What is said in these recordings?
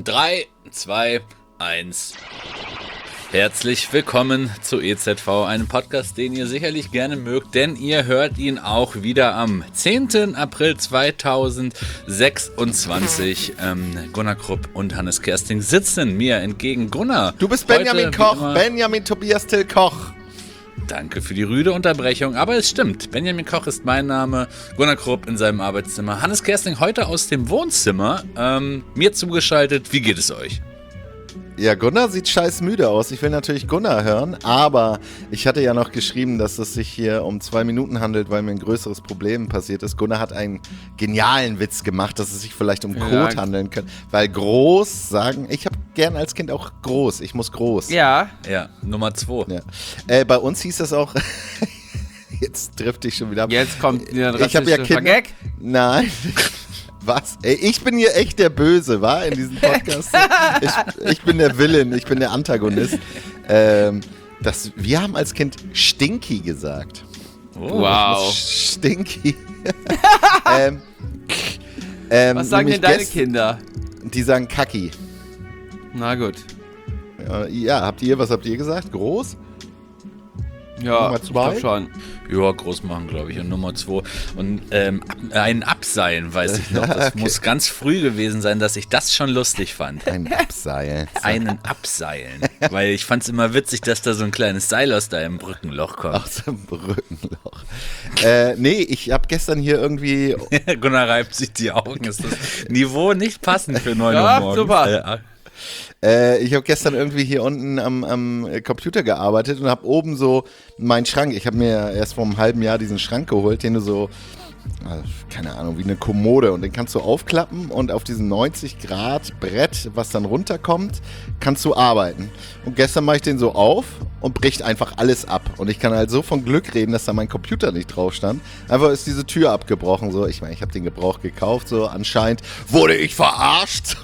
3, 2, 1. Herzlich willkommen zu EZV, einem Podcast, den ihr sicherlich gerne mögt, denn ihr hört ihn auch wieder am 10. April 2026. Gunnar Krupp und Hannes Kersting sitzen mir entgegen. Gunnar, du bist Benjamin Koch, Benjamin Tobias Till Koch. Danke für die rüde Unterbrechung, aber es stimmt. Benjamin Koch ist mein Name, Gunnar Krupp in seinem Arbeitszimmer. Hannes Kersting heute aus dem Wohnzimmer, mir zugeschaltet. Wie geht es euch? Ja, Gunnar sieht scheiß müde aus. Ich will natürlich Gunnar hören, aber ich hatte ja noch geschrieben, dass es sich hier um 2 Minuten handelt, weil mir ein größeres Problem passiert ist. Gunnar hat einen genialen Witz gemacht, dass es sich vielleicht um Kot handeln könnte. Weil groß sagen, ich habe gern als Kind auch groß, ich muss groß. Ja, Nummer 2. Ja. Bei uns hieß das auch... Jetzt trifft dich schon wieder ab. Jetzt kommt wieder ein rassistischer Gag. Nein. Was? Ey, ich bin hier echt der Böse, wa? In diesem Podcast. Ich bin der Villain, ich bin der Antagonist. Wir haben als Kind Stinky gesagt. Oh. Wow. Stinky. Was sagen denn deine Kinder? Die sagen Kacki. Na gut. Ja, was habt ihr gesagt? Groß? Ja, ich glaube schon. Ja, groß machen, glaube ich. Und Nummer 2. Und ein Abseilen, weiß ich noch. Das muss ganz früh gewesen sein, dass ich das schon lustig fand. Ein Abseilen. Einen Abseilen. Weil ich fand es immer witzig, dass da so ein kleines Seil aus deinem Brückenloch kommt. Aus dem Brückenloch. Nee, ich habe gestern hier irgendwie... Gunnar reibt sich die Augen. Ist das Niveau nicht passend für 9 Uhr morgens? Super. Ich habe gestern irgendwie hier unten am Computer gearbeitet und habe oben so meinen Schrank. Ich habe mir erst vor einem halben Jahr diesen Schrank geholt, den du so, keine Ahnung, wie eine Kommode. Und den kannst du aufklappen und auf diesem 90-Grad-Brett, was dann runterkommt, kannst du arbeiten. Und gestern mache ich den so auf und bricht einfach alles ab. Und ich kann halt so von Glück reden, dass da mein Computer nicht drauf stand. Einfach ist diese Tür abgebrochen. So. Ich meine, ich habe den Gebrauch gekauft. So anscheinend wurde ich verarscht.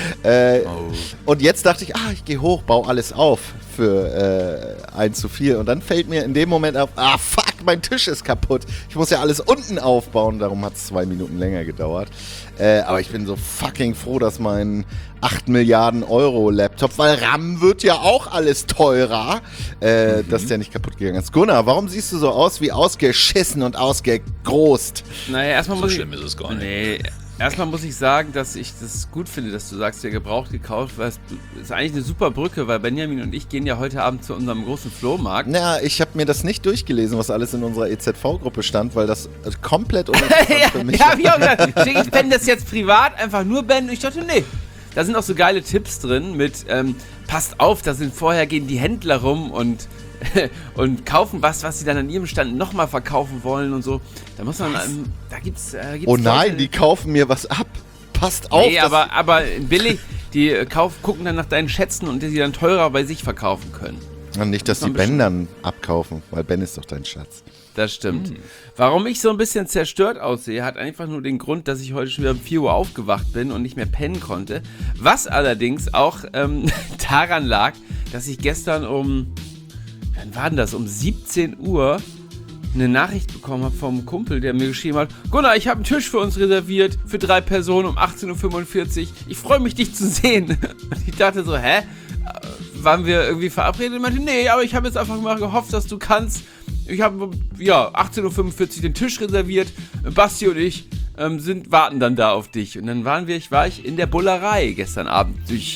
Und jetzt dachte ich, ich gehe hoch, baue alles auf für 1:4. Und dann fällt mir in dem Moment auf, fuck, mein Tisch ist kaputt. Ich muss ja alles unten aufbauen. Darum hat es 2 Minuten länger gedauert. Aber ich bin so fucking froh, dass mein 8 Milliarden Euro Laptop, weil RAM wird ja auch alles teurer, dass der nicht kaputt gegangen ist. Gunnar, warum siehst du so aus wie ausgeschissen und ausgegroßt? Naja, erstmal so schlimm ist es gar nicht. Nee. Erstmal muss ich sagen, dass ich das gut finde, dass du sagst, der gebraucht gekauft, weil es ist eigentlich eine super Brücke, weil Benjamin und ich gehen ja heute Abend zu unserem großen Flohmarkt. Naja, ich habe mir das nicht durchgelesen, was alles in unserer EZV-Gruppe stand, weil das komplett uninteressant für mich Ja, hab ich auch gesagt. Schicke ich Ben das jetzt privat, einfach nur Ben? Und ich dachte, nee. Da sind auch so geile Tipps drin mit, passt auf, da sind vorher gehen die Händler rum und kaufen was sie dann an ihrem Stand nochmal verkaufen wollen und so. Da muss man, da gibt's oh nein, Leute, die kaufen mir was ab. Passt auf. Nee, aber billig, die gucken dann nach deinen Schätzen und die sie dann teurer bei sich verkaufen können. Und nicht, dass die Ben dann abkaufen, weil Ben ist doch dein Schatz. Das stimmt. Warum ich so ein bisschen zerstört aussehe, hat einfach nur den Grund, dass ich heute schon wieder um 4 Uhr aufgewacht bin und nicht mehr pennen konnte. Was allerdings auch daran lag, dass ich gestern wann war denn das? Um 17 Uhr eine Nachricht bekommen habe vom Kumpel, der mir geschrieben hat: Gunnar, ich habe einen Tisch für uns reserviert, für 3 Personen um 18.45 Uhr. Ich freue mich, dich zu sehen. Und ich dachte so, waren wir irgendwie verabredet? Und meinte, nee, aber ich habe jetzt einfach mal gehofft, dass du kannst. Ich habe 18.45 Uhr den Tisch reserviert. Basti und ich warten dann da auf dich. Und dann war ich in der Bullerei gestern Abend. Die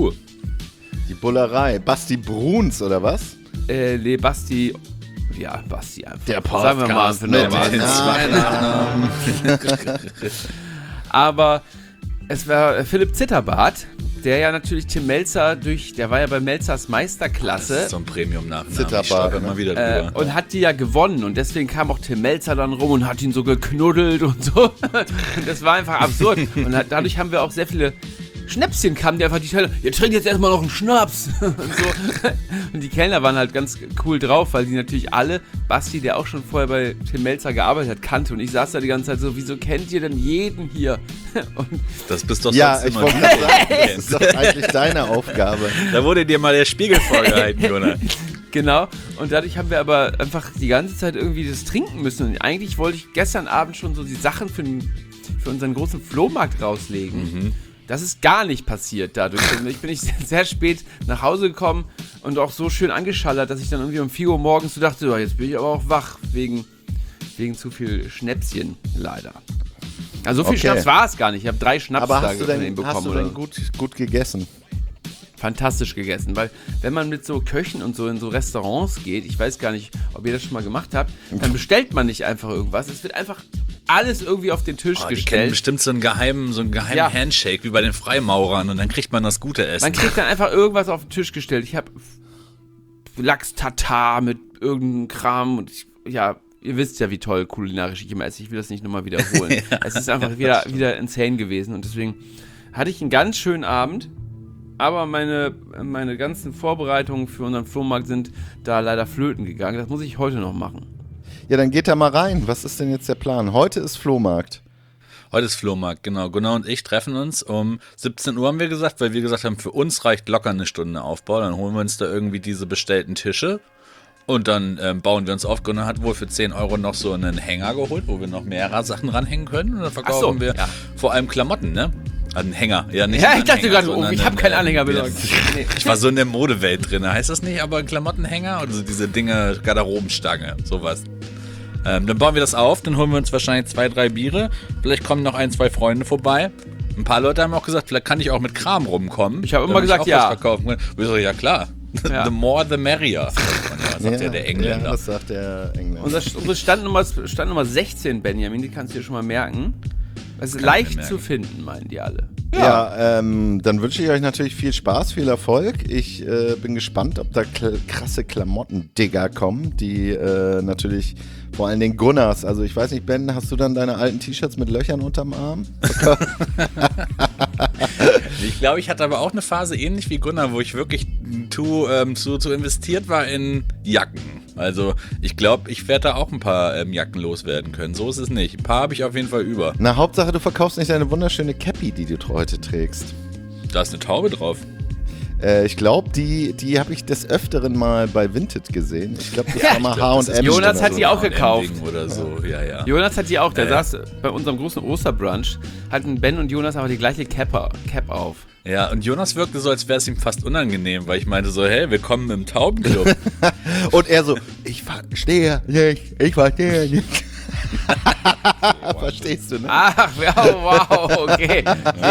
Bullerei. Basti Bruns, oder was? Nee, Basti. Ja, Basti einfach. Der Podcast. Sagen wir mal Aber es war Philipp Zitterbart, der ja natürlich Tim Melzer der war ja bei Melzers Meisterklasse. Das ist so ein Premium-Nachname. Zitterbart, immer wieder drüber. Und hat die ja gewonnen und deswegen kam auch Tim Melzer dann rum und hat ihn so geknuddelt und so. Und das war einfach absurd. Und dadurch haben wir auch sehr viele Schnäpschen kamen, die einfach die Teile, ihr trinkt jetzt erstmal noch einen Schnaps und so. Und die Kellner waren halt ganz cool drauf, weil die natürlich alle, Basti, der auch schon vorher bei Tim Melzer gearbeitet hat, kannte. Und ich saß da die ganze Zeit so, wieso kennt ihr denn jeden hier? Und das bist doch ja, sonst ich immer wollte gerade sagen, das ist doch eigentlich deine Aufgabe. Da wurde dir mal der Spiegel vorgehalten, Gunnar. Genau, und dadurch haben wir aber einfach die ganze Zeit irgendwie das trinken müssen. Und eigentlich wollte ich gestern Abend schon so die Sachen für unseren großen Flohmarkt rauslegen. Das ist gar nicht passiert dadurch. Ich bin sehr spät nach Hause gekommen und auch so schön angeschallert, dass ich dann irgendwie um 4 Uhr morgens so dachte, oh, jetzt bin ich aber auch wach, wegen zu viel Schnäpschen, leider. Also so viel Schnaps war es gar nicht. Ich habe 3 Schnaps aber da hast du denn gut gegessen? Fantastisch gegessen, weil wenn man mit so Köchen und so in so Restaurants geht, ich weiß gar nicht, ob ihr das schon mal gemacht habt, dann bestellt man nicht einfach irgendwas. Es wird einfach alles irgendwie auf den Tisch Die kennen gestellt. bestimmt so einen geheimen Handshake wie bei den Freimaurern und dann kriegt man das gute Essen. Man kriegt dann einfach irgendwas auf den Tisch gestellt. Ich habe Lachs-Tatar mit irgendeinem Kram und ihr wisst ja, wie toll kulinarisch ich immer esse. Ich will das nicht nochmal wiederholen. Ja. Es ist einfach wieder insane gewesen und deswegen hatte ich einen ganz schönen Abend, aber meine ganzen Vorbereitungen für unseren Flohmarkt sind da leider flöten gegangen. Das muss ich heute noch machen. Ja, dann geht da mal rein. Was ist denn jetzt der Plan? Heute ist Flohmarkt. Heute ist Flohmarkt, genau. Gunnar und ich treffen uns um 17 Uhr, haben wir gesagt, weil wir gesagt haben, für uns reicht locker eine Stunde Aufbau. Dann holen wir uns da irgendwie diese bestellten Tische und dann bauen wir uns auf. Gunnar hat wohl für 10 Euro noch so einen Hänger geholt, wo wir noch mehrere Sachen ranhängen können. Und dann verkaufen wir vor allem Klamotten, ne? Ein Hänger, ja nicht. Ja, ich dachte gerade, ich habe keinen Anhänger besorgt. Nee. Ich war so in der Modewelt drin, heißt das nicht? Aber ein Klamottenhänger oder so diese Dinge, Garderobenstange, sowas. Dann bauen wir das auf, dann holen wir uns wahrscheinlich 2, 3 Biere. Vielleicht kommen noch 1, 2 Freunde vorbei. Ein paar Leute haben auch gesagt, vielleicht kann ich auch mit Kram rumkommen. Ich habe immer gesagt, ja. Verkaufen kann. Wir so, ja klar. Ja. The more the merrier. Sagt ja der Engländer. Ja, das sagt der Engländer. Unsere Standnummer 16, Benjamin, die kannst du dir schon mal merken. Es ist leicht zu finden, meinen die alle. Ja, dann wünsche ich euch natürlich viel Spaß, viel Erfolg. Ich bin gespannt, ob da krasse Klamotten-Digger kommen, die natürlich vor allen Dingen Gunnars. Also ich weiß nicht, Ben, hast du dann deine alten T-Shirts mit Löchern unterm Arm? Ich glaube, ich hatte aber auch eine Phase ähnlich wie Gunnar, wo ich wirklich zu investiert war in Jacken. Also ich glaube, ich werde da auch ein paar Jacken loswerden können. So ist es nicht. Ein paar habe ich auf jeden Fall über. Na, Hauptsache, du verkaufst nicht deine wunderschöne Cappy, die du heute trägst. Da ist eine Taube drauf. Ich glaube, die habe ich des Öfteren mal bei Vinted gesehen. Ich glaube, das war mal H&M. Jonas hat die auch gekauft. Oder so. Ja. Jonas hat die auch. Der saß bei unserem großen Osterbrunch, hatten Ben und Jonas aber die gleiche Cap auf. Ja, und Jonas wirkte so, als wäre es ihm fast unangenehm, weil ich meinte so, hey, willkommen im Taubenclub. Und er so, ich verstehe nicht, Verstehst du, ne? Ach, wow, okay.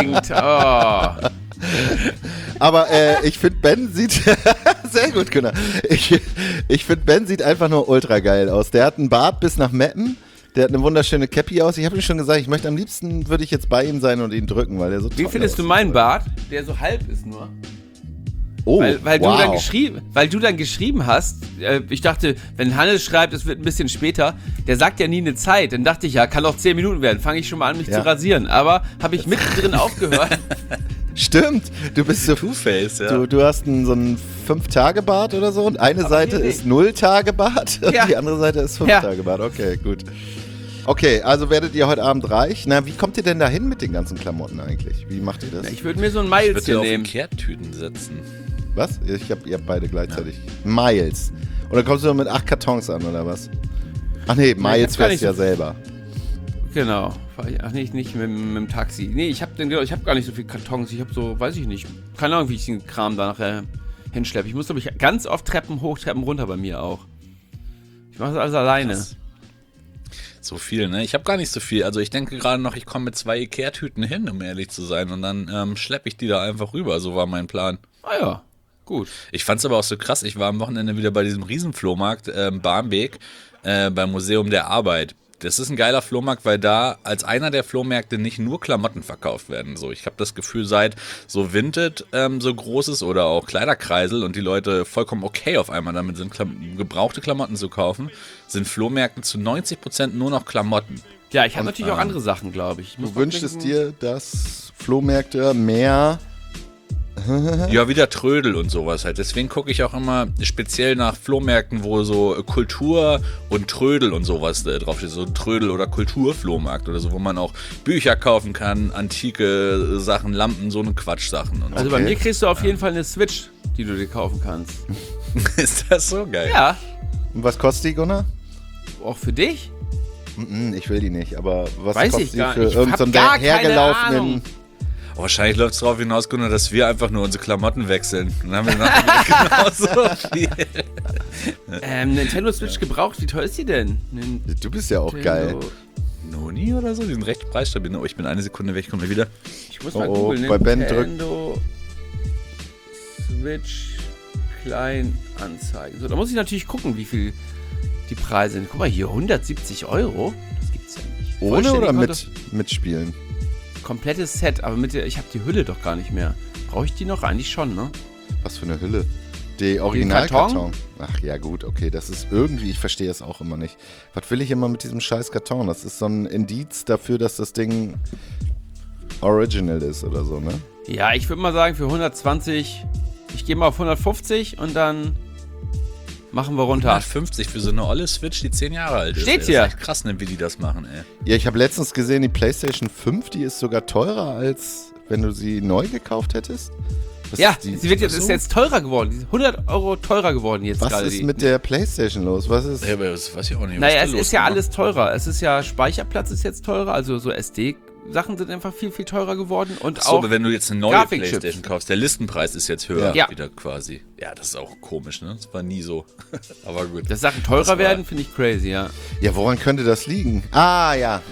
Aber ich finde, Ben sieht sehr gut, genau. Ich finde, Ben sieht einfach nur ultra geil aus. Der hat einen Bart bis nach Meppen. Der hat eine wunderschöne Cappy aus. Ich habe ihm schon gesagt, am liebsten würde ich jetzt bei ihm sein und ihn drücken, weil der so toll Wie findest du meinen Bart? Der so halb ist nur. Oh, weil wow. du dann geschrieben hast, ich dachte, wenn Hannes schreibt, es wird ein bisschen später, der sagt ja nie eine Zeit. Dann dachte ich, ja, kann auch 10 Minuten werden. Fange ich schon mal an, mich zu rasieren. Aber habe ich mittendrin aufgehört. Stimmt, du bist so Two-Face, ja. Du hast so einen 5-Tage-Bart oder so und eine Seite ist 0-Tage-Bart und die andere Seite ist 5-Tage-Bart. Okay, gut. Okay, also werdet ihr heute Abend reich. Na, wie kommt ihr denn da hin mit den ganzen Klamotten eigentlich? Wie macht ihr das? Ich würde mir so ein Miles hier nehmen. Ich würde auf Kehrtüten setzen. Was? Ihr habt beide gleichzeitig. Ja. Miles. Und dann kommst du mit 8 Kartons an, oder was? Ach nee, Miles fährst du ja selber. Genau. Ach nicht mit dem Taxi. Nee, ich hab gar nicht so viele Kartons. Ich habe so, weiß ich nicht. Keine Ahnung, wie ich den Kram da nachher hinschleppe. Ich muss, glaube ich, ganz oft Treppen hoch, Treppen runter bei mir auch. Ich mache das alles alleine. Krass. So viel, ne? Ich habe gar nicht so viel. Also ich denke gerade noch, ich komme mit 2 Ikea-Tüten hin, um ehrlich zu sein. Und dann schleppe ich die da einfach rüber. So war mein Plan. Ah ja, gut. Ich fand's aber auch so krass. Ich war am Wochenende wieder bei diesem Riesenflohmarkt Barmbek beim Museum der Arbeit. Das ist ein geiler Flohmarkt, weil da als einer der Flohmärkte nicht nur Klamotten verkauft werden. So, ich habe das Gefühl, seit so Vinted so groß ist oder auch Kleiderkreisel und die Leute vollkommen okay auf einmal damit sind, gebrauchte Klamotten zu kaufen, sind Flohmärkte zu 90% nur noch Klamotten. Ja, ich habe natürlich auch andere Sachen, glaube ich. Du wünschst dir, dass Flohmärkte mehr... Ja, wieder Trödel und sowas halt. Deswegen gucke ich auch immer speziell nach Flohmärkten, wo so Kultur und Trödel und sowas draufsteht. So ein Trödel- oder Kulturflohmarkt oder so, wo man auch Bücher kaufen kann, antike Sachen, Lampen, so eine Quatschsachen. Und also bei mir kriegst du auf jeden Fall eine Switch, die du dir kaufen kannst. Ist das so geil? Ja. Und was kostet die, Gunnar? Auch für dich? Ich will die nicht, aber was weiß kostet ich die gar für nicht. irgendeinen hergelaufenen... Oh, wahrscheinlich läuft es darauf hinaus, Gunnar, dass wir einfach nur unsere Klamotten wechseln. Und dann haben wir nachher genauso viel. Nintendo Switch gebraucht, wie teuer ist die denn? Du bist ja auch geil. Noni oder so? Die sind recht preisstabil. Oh, ich bin eine Sekunde weg, ich komme wieder. Ich muss mal Oh, googeln. bei Ben drück. Nintendo Switch Kleinanzeigen. So, da muss ich natürlich gucken, wie viel die Preise sind. Guck mal hier, 170 €. Das gibt's ja nicht. Ohne oder Vollständig mitspielen? komplettes Set, aber ich habe die Hülle doch gar nicht mehr. Brauche ich die noch? Eigentlich schon, ne? Was für eine Hülle? Die Originalkarton? Karton? Ach ja, gut, okay. Das ist irgendwie, ich verstehe es auch immer nicht. Was will ich immer mit diesem scheiß Karton? Das ist so ein Indiz dafür, dass das Ding original ist oder so, ne? Ja, ich würde mal sagen, für 120, ich gehe mal auf 150 und dann machen wir runter. 150 für so eine olle Switch, die 10 Jahre alt ist. Steht's ey. hier. Das ist echt krass, ne, wie die das machen, ey. Ja, ich habe letztens gesehen, die PlayStation 5, die ist sogar teurer, als wenn du sie neu gekauft hättest. Was Ja, ist die, sie ist jetzt teurer geworden. Die ist 100 € teurer geworden jetzt was gerade. ist mit der PlayStation los? Was ist? Ja, aber das weiß ich auch nicht. Naja, was es da los ist ja war. alles teurer. Es ist ja, Speicherplatz ist jetzt teurer, also so SD-Sachen sind einfach viel, viel teurer geworden. Und Ach so, auch aber wenn du jetzt eine neue Grafikchips. PlayStation kaufst, der Listenpreis ist jetzt höher Ja. wieder quasi. Ja, das ist auch komisch, ne? Das war nie so. Aber gut. dass Sachen teurer Das war- werden, finde ich crazy, ja. Ja, woran könnte das liegen? Ah, ja.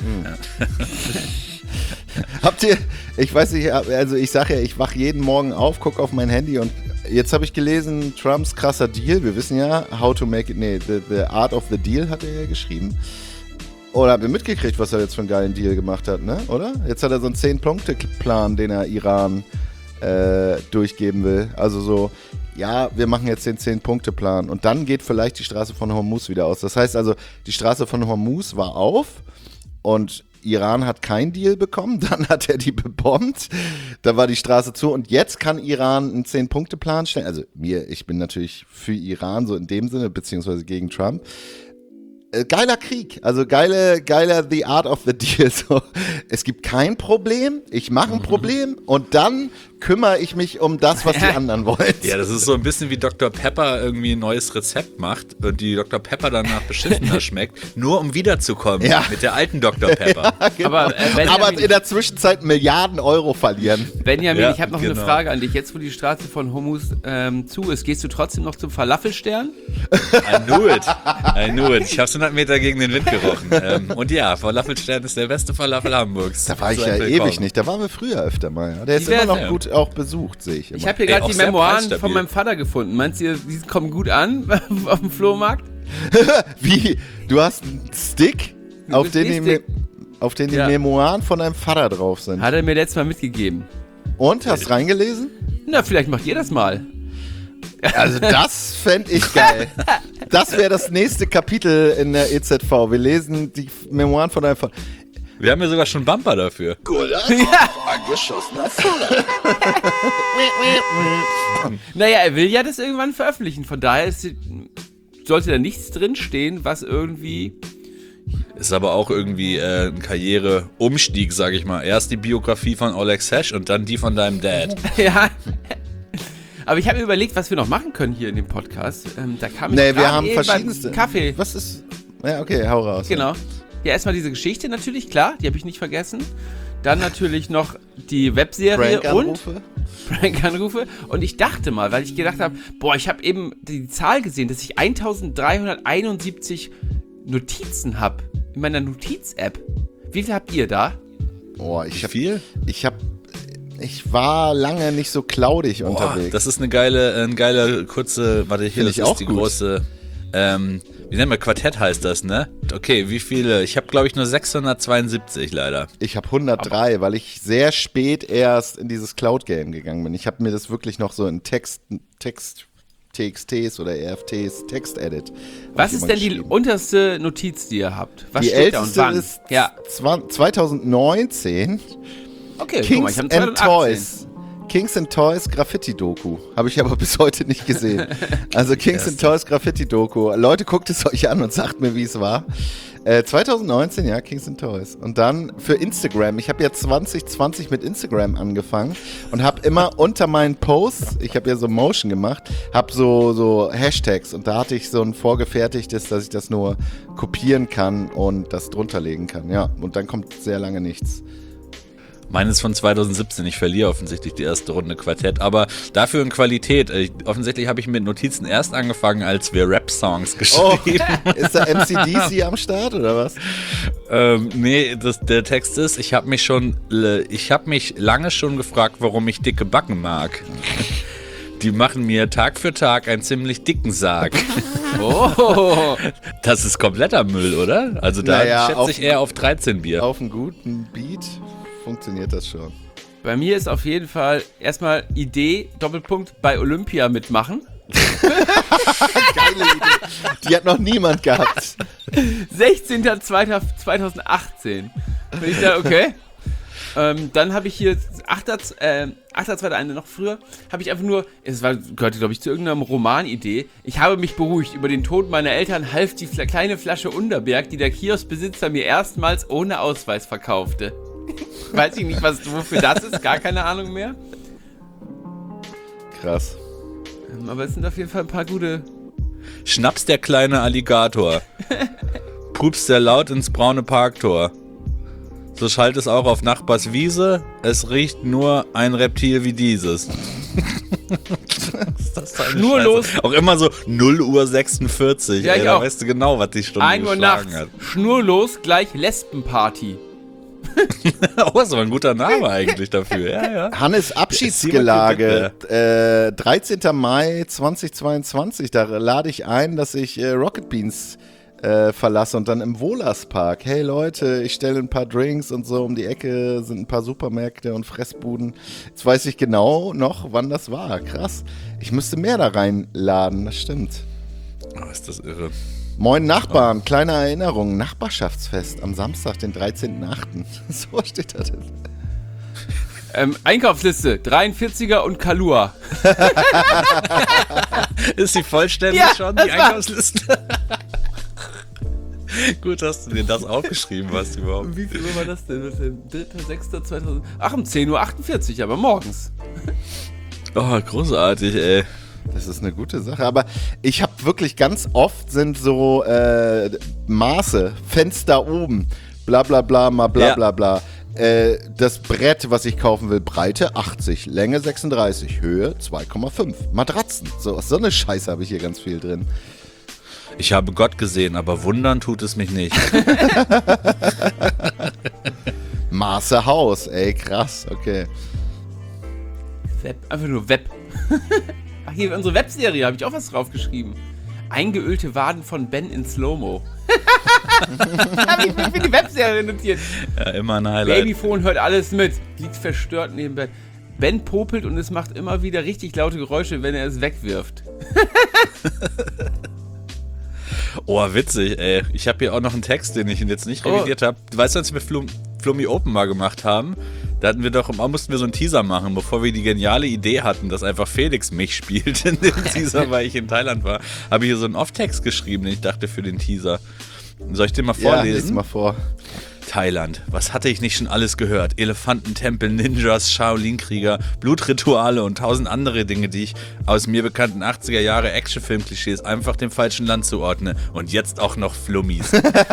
Habt ihr, ich weiß nicht, also ich sage ja, ich wach jeden Morgen auf, gucke auf mein Handy und jetzt habe ich gelesen, Trumps krasser Deal. Wir wissen ja, how to make it, the art of the deal hat er ja geschrieben. Oder habt ihr mitgekriegt, was er jetzt für einen geilen Deal gemacht hat, ne? Oder? Jetzt hat er so einen 10-Punkte-Plan, den er Iran durchgeben will. Also so, ja, wir machen jetzt den 10-Punkte-Plan und dann geht vielleicht die Straße von Hormuz wieder aus. Das heißt also, die Straße von Hormuz war auf und Iran hat keinen Deal bekommen, dann hat er die bebombt, da war die Straße zu und jetzt kann Iran einen 10-Punkte-Plan stellen. Also ich bin natürlich für Iran, so in dem Sinne, beziehungsweise gegen Trump. Geiler Krieg, also geiler The Art of the Deal. So, es gibt kein Problem, ich mache ein Problem und dann kümmere ich mich um das, was die anderen wollen. Ja, das ist so ein bisschen wie Dr. Pepper irgendwie ein neues Rezept macht und die Dr. Pepper danach beschissener schmeckt, nur um wiederzukommen Ja. mit der alten Dr. Pepper. Aber, Benjamin, Aber in der Zwischenzeit Milliarden Euro verlieren. Benjamin, Ja, ich habe noch genau. eine Frage an dich. Jetzt, wo die Straße von Hormuz zu ist, gehst du trotzdem noch zum Falafelstern? I knew it. Ich habe 100 Meter gegen den Wind gerochen. Und ja, Falafelstern ist der beste Falafel Hamburgs. Da war ich Seid ja willkommen. ewig nicht, da waren wir früher öfter mal. Ja. Der ist Die immer noch werden- gut auch besucht, sehe ich immer. Ich habe hier Ey, gerade auch die sehr Memoiren preisstabil. von meinem Vater gefunden. Meinst du, die kommen gut an auf dem Flohmarkt? Wie? Du hast einen Stick, auf den USB-Stick. die Ja. Memoiren von deinem Vater drauf sind. Hat er mir letztes Mal mitgegeben. Und, hast reingelesen? Na, vielleicht macht ihr das mal. Also das fände ich geil. Das wäre das nächste Kapitel in der EZV. Wir lesen die Memoiren von deinem Vater. Wir haben ja sogar schon Bumper dafür. Naja, er will ja das irgendwann veröffentlichen. Von daher sollte da nichts drinstehen, was irgendwie... Ist aber auch irgendwie ein Karriereumstieg, sage ich mal. Erst die Biografie von Oleg Sesh und dann die von deinem Dad. Ja. Aber ich habe mir überlegt, was wir noch machen können hier in dem Podcast. Da kam ich Nee, wir gerade haben eben beim verschiedenste. Kaffee. Was ist. Ja, okay, hau raus. Genau. Ja, erstmal diese Geschichte natürlich, klar, die habe ich nicht vergessen. Dann natürlich noch die Webserie und Prank-Anrufe? Prank-Anrufe. Und ich dachte mal, weil ich gedacht habe, boah, ich habe eben die Zahl gesehen, dass ich 1371 Notizen habe in meiner Notiz-App. Wie viel habt ihr da? Oh, Viel? Ich war lange nicht so cloudig Boah, unterwegs. das ist eine geile kurze, warte, hier, Find das ich ist auch die gut. große, wie nennen wir, Quartett heißt das, ne? Okay, wie viele? Ich habe, glaube ich, nur 672 leider. Ich habe 103, weil ich sehr spät erst in dieses Cloud-Game gegangen bin. Ich habe mir das wirklich noch so in TXTs oder RFTs, Text-Edit. Was ist denn die unterste Notiz, die ihr habt? Was Die steht da und älteste wann? ist Ja, 2019. okay, guck mal, ich Kings habe and 2018. Toys. Kings and Toys Graffiti-Doku. Habe ich aber bis heute nicht gesehen. Also Kings and Toys Graffiti-Doku. Leute, guckt es euch an und sagt mir, wie es war. 2019, ja, Kings and Toys. Und dann für Instagram. Ich habe ja 2020 mit Instagram angefangen und habe immer unter meinen Posts, ich habe ja so Motion gemacht, habe so Hashtags und da hatte ich so ein vorgefertigtes, dass ich das nur kopieren kann und das drunter legen kann. Ja, und dann kommt sehr lange nichts. Meine ist von 2017. Ich verliere offensichtlich die erste Runde Quartett, aber dafür in Qualität. Offensichtlich habe ich mit Notizen erst angefangen, als wir Rap-Songs geschrieben. Ist da MC/DC am Start oder was? Nee, der Text ist, ich habe mich lange schon gefragt, warum ich dicke Backen mag. Die machen mir Tag für Tag einen ziemlich dicken Sarg. Oh. Das ist kompletter Müll, oder? Also da schätze ich eher auf 13 Bier. Auf einen guten Beat funktioniert das schon. Bei mir ist auf jeden Fall erstmal Idee, Doppelpunkt, bei Olympia mitmachen. Geile Idee. Die hat noch niemand gehabt. 16.02.2018. Bin ich da, okay. Dann habe ich hier 8.2. eine noch früher, habe ich einfach nur, gehörte glaube ich zu irgendeiner Romanidee, ich habe mich beruhigt, über den Tod meiner Eltern half die kleine Flasche Unterberg, die der Kioskbesitzer mir erstmals ohne Ausweis verkaufte. Weiß ich nicht, wofür das ist, gar keine Ahnung mehr. Krass. Aber es sind auf jeden Fall ein paar gute... Schnaps der kleine Alligator. Pups der laut ins braune Parktor. So schallt es auch auf Nachbars Wiese. Es riecht nur ein Reptil wie dieses. Ist das Schnurlos. Scheiße? Auch immer so 0 Uhr 46. Ja, da weißt du genau, was die Stunde 1 Uhr geschlagen nachts. hat. Schnurlos gleich Lesbenparty. Oh, ist aber ein guter Name eigentlich dafür. Ja. Hannes Abschiedsgelage, 13. Mai 2022, da lade ich ein, dass ich Rocket Beans verlasse und dann im Wohlerspark. Hey Leute, ich stelle ein paar Drinks und so, um die Ecke sind ein paar Supermärkte und Fressbuden. Jetzt weiß ich genau noch, wann das war. Krass. Ich müsste mehr da reinladen, das stimmt. Oh, ist das irre. Moin Nachbarn, kleine Erinnerung, Nachbarschaftsfest am Samstag, den 13.8. So steht da drin. Einkaufsliste, 43er und Kalua. Ist sie vollständig schon, die Einkaufsliste? Gut, dass du dir das aufgeschrieben hast überhaupt. Wie viel Uhr war das denn? 3.6.2000. Ach, um 10.48 Uhr, aber morgens. Oh, großartig, ey. Das ist eine gute Sache, aber ich habe wirklich ganz oft sind so Maße, Fenster oben, bla bla bla, mal bla bla bla. Das Brett, was ich kaufen will, Breite 80, Länge 36, Höhe 2,5. Matratzen, so eine Scheiße habe ich hier ganz viel drin. Ich habe Gott gesehen, aber wundern tut es mich nicht. Maße Haus, ey, krass, okay. Web, einfach nur Web. Ach, hier, unsere Webserie, habe ich auch was draufgeschrieben. Eingeölte Waden von Ben in Slow-Mo. Habe ich für die Webserie notiert. Ja, immer ein Highlight. Babyphone hört alles mit. Liegt verstört neben Ben. Ben popelt und es macht immer wieder richtig laute Geräusche, wenn er es wegwirft. Oh, witzig, ey. Ich habe hier auch noch einen Text, den ich jetzt nicht revidiert habe. Weißt du, als wir Flummi Open mal gemacht haben, da mussten wir so einen Teaser machen, bevor wir die geniale Idee hatten, dass einfach Felix mich spielt in dem Teaser, weil ich in Thailand war. Habe ich hier so einen Off-Text geschrieben, den ich dachte für den Teaser. Soll ich den mal vorlesen? Ja, lies mal vor. Thailand. Was hatte ich nicht schon alles gehört? Elefantentempel, Ninjas, Shaolin-Krieger, Blutrituale und 1000 andere Dinge, die ich aus mir bekannten 80er Jahre Actionfilm-Klischees einfach dem falschen Land zuordne. Und jetzt auch noch Flummis.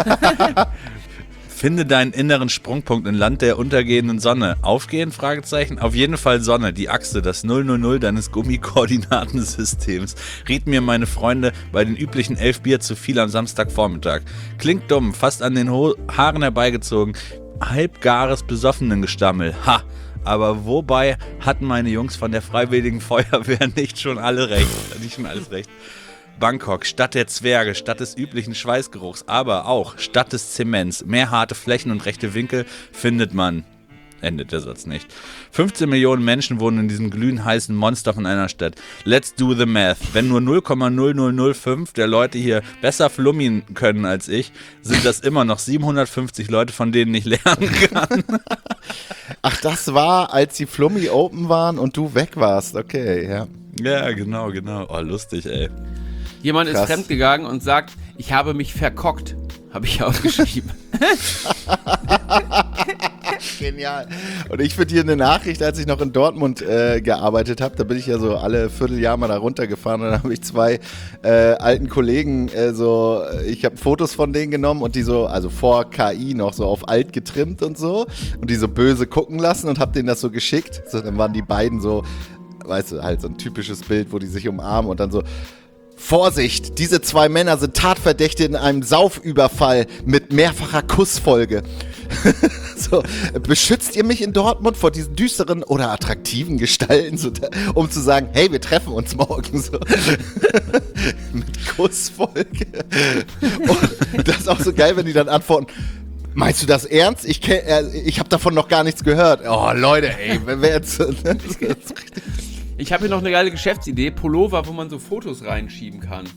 Finde deinen inneren Sprungpunkt im Land der untergehenden Sonne. Aufgehen? Fragezeichen. Auf jeden Fall Sonne, die Achse, das 000 deines Gummikoordinatensystems. Riet mir meine Freunde bei den üblichen 11 Bier zu viel am Samstagvormittag. Klingt dumm, fast an den Haaren herbeigezogen. Halbgares Besoffenengestammel. Ha! Aber wobei hatten meine Jungs von der Freiwilligen Feuerwehr nicht schon alles recht. Bangkok, Stadt der Zwerge, Stadt des üblichen Schweißgeruchs, aber auch Stadt des Zements. Mehr harte Flächen und rechte Winkel findet man. Endet der Satz nicht. 15 Millionen Menschen wohnen in diesem glühend heißen Monster von einer Stadt. Let's do the math. Wenn nur 0,0005 der Leute hier besser flummin können als ich, sind das immer noch 750 Leute, von denen ich lernen kann. Ach, das war, als die Flummi Open waren und du weg warst. Okay, ja. Ja, genau. Oh, lustig, ey. Jemand Krass. ist fremdgegangen und sagt, ich habe mich verkockt. Habe ich aufgeschrieben. Genial. Und ich für dir eine Nachricht, als ich noch in Dortmund gearbeitet habe, da bin ich ja so alle Vierteljahr mal da runtergefahren und dann habe ich zwei alten Kollegen ich habe Fotos von denen genommen und die so, also vor KI noch so auf alt getrimmt und so und die so böse gucken lassen und habe denen das so geschickt. So, dann waren die beiden so, weißt du, halt so ein typisches Bild, wo die sich umarmen und dann so: Vorsicht, diese zwei Männer sind Tatverdächtige in einem Saufüberfall mit mehrfacher Kussfolge. So, beschützt ihr mich in Dortmund vor diesen düsteren oder attraktiven Gestalten, so, um zu sagen, hey, wir treffen uns morgen, so. Mit Kussfolge. Und das ist auch so geil, wenn die dann antworten: Meinst du das ernst? Ich habe davon noch gar nichts gehört. Oh, Leute, ey, wer jetzt... Ich habe hier noch eine geile Geschäftsidee. Pullover, wo man so Fotos reinschieben kann.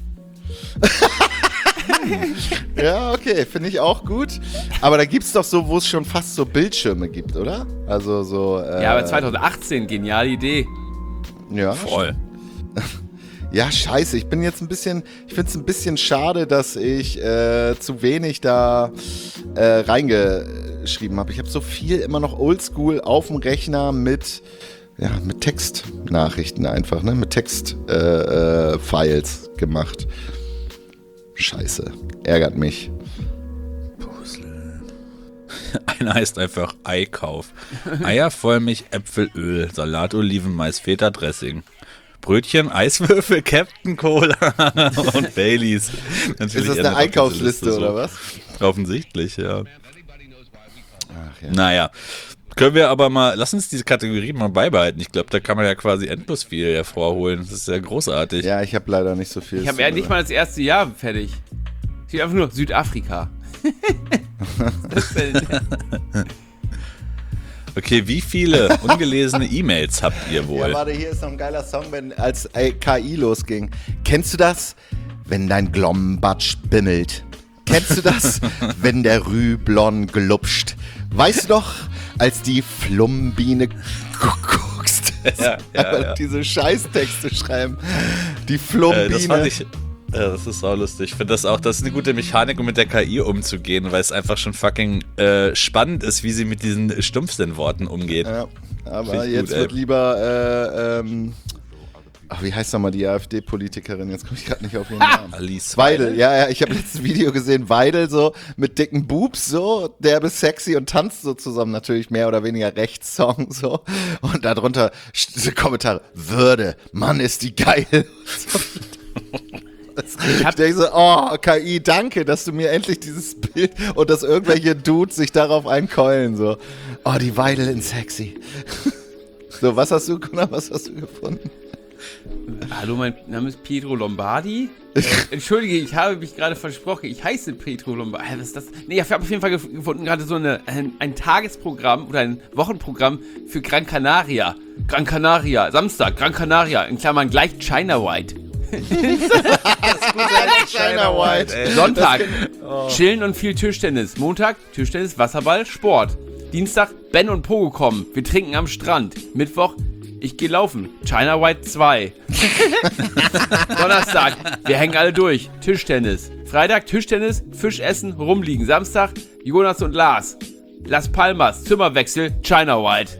Ja, okay, finde ich auch gut. Aber da gibt's doch so, wo es schon fast so Bildschirme gibt, oder? Also so... Ja, aber 2018, geniale Idee. Ja, Voll. ja, scheiße. Ich finde es ein bisschen schade, dass ich zu wenig da reingeschrieben habe. Ich habe so viel immer noch oldschool auf dem Rechner mit Textnachrichten einfach, ne? Mit Text-Files gemacht. Scheiße. Ärgert mich. Puzzle. Einer heißt einfach Eikauf. Eier, Vollmilch, Äpfelöl, Salat, Oliven, Mais, Feta, Dressing. Brötchen, Eiswürfel, Captain Cola und Baileys. Ist das eine Einkaufsliste oder was? Offensichtlich, ja. Ach ja. Naja. Können wir aber mal, lass uns diese Kategorie mal beibehalten. Ich glaube, da kann man ja quasi endlos viel hervorholen. Das ist ja großartig. Ja, ich habe leider nicht so viel. Ich habe ja nicht mal das erste Jahr fertig. Steht einfach nur Südafrika. Okay, wie viele ungelesene E-Mails habt ihr wohl? Ja, warte, hier ist noch ein geiler Song, als KI losging. Kennst du das? Wenn dein Glombatsch bimmelt. Kennst du das? Wenn der Rüblon glupscht. Weißt du doch, als die Flummbiene guckst. Ja. Diese Scheißtexte schreiben. Die Flummbiene. Das fand ich... Ja, das ist auch lustig. Ich finde das ist eine gute Mechanik, um mit der KI umzugehen, weil es einfach schon fucking spannend ist, wie sie mit diesen Stumpfsinnworten umgeht. Ja, aber jetzt wird lieber, wie heißt nochmal die AfD-Politikerin? Jetzt komme ich gerade nicht auf ihren Namen. Alice Weidel, ja, ich habe letztes Video gesehen, Weidel so mit dicken Boobs so, derbe sexy und tanzt so zusammen, natürlich mehr oder weniger Rechtssong so. Und darunter diese Kommentare: Würde, Mann, ist die geil. Ich denke so, oh, KI, danke, dass du mir endlich dieses Bild und dass irgendwelche Dudes sich darauf einkeulen, so. Oh, die Weidel in sexy. So, was hast du gefunden? Hallo, mein Name ist Pietro Lombardi. Entschuldige, ich habe mich gerade versprochen. Ich heiße Pietro Lombardi. Was ist das? Nee, ich habe auf jeden Fall gefunden, gerade so ein Tagesprogramm oder ein Wochenprogramm für Gran Canaria. Gran Canaria, Samstag, Gran Canaria, in Klammern gleich China White. China White. Sonntag, Chillen und viel Tischtennis. Montag, Tischtennis, Wasserball, Sport. Dienstag, Ben und Pogo kommen. Wir trinken am Strand. Mittwoch, ich gehe laufen. China White 2. Donnerstag, wir hängen alle durch. Tischtennis. Freitag, Tischtennis, Fisch essen, rumliegen. Samstag, Jonas und Lars. Las Palmas, Zimmerwechsel, China White.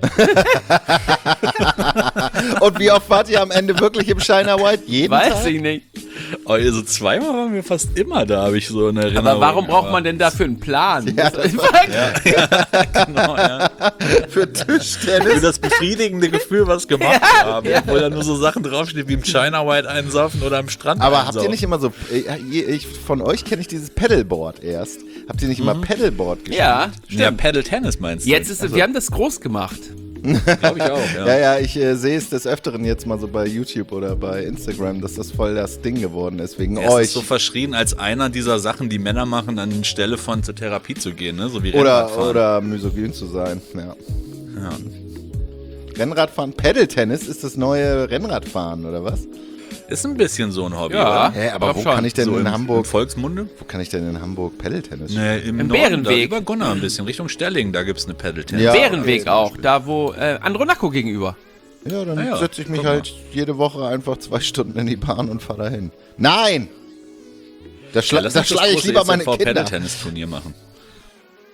Und wie oft wart ihr am Ende wirklich im China White? Jeden Tag? Weiß ich nicht. Oh, also zweimal waren wir fast immer da, habe ich so eine Erinnerung. Aber warum braucht man denn dafür einen Plan? Ja, Genau, ja. für Tischtennis. Für das befriedigende Gefühl, was gemacht haben. Obwohl da nur so Sachen draufstehen wie im China White einsaufen oder am Strand Aber einsaufen. habt ihr nicht immer so, von euch kenne ich dieses Paddleboard erst. Habt ihr nicht immer Paddleboard gespielt? Ja, stimmt. Ja, Paddle Tennis meinst du? Jetzt ist wir haben das groß gemacht. Glaube ich auch, ja. Ja, ich sehe es des Öfteren jetzt mal so bei YouTube oder bei Instagram, dass das voll das Ding geworden ist, wegen Es euch. ist so verschrien als einer dieser Sachen, die Männer machen, anstelle von zur Therapie zu gehen, ne? So wie Rennradfahren. Oder misogyn zu sein, ja. Rennradfahren, Paddle-Tennis ist das neue Rennradfahren, oder was? Ist ein bisschen so ein Hobby, Ja. oder? Hä, aber glaub wo schon. kann ich denn So in im Hamburg, Volksmunde? wo kann ich denn in Hamburg Paddle-Tennis spielen? Ne, im Im Norden, Bärenweg. da über Gunnar ein bisschen, Richtung Stelling, da gibt's eine Paddle-Tennis. Ja. Bärenweg okay, auch, da wo Andronaco gegenüber. Ja, dann ja, setze ich mich guck mal. halt jede Woche einfach 2 Stunden in die Bahn und fahre dahin. Nein! Da Ja, lass uns das schlage ich große lieber meine EZV Kinder. Paddle-Tennis-Turnier machen.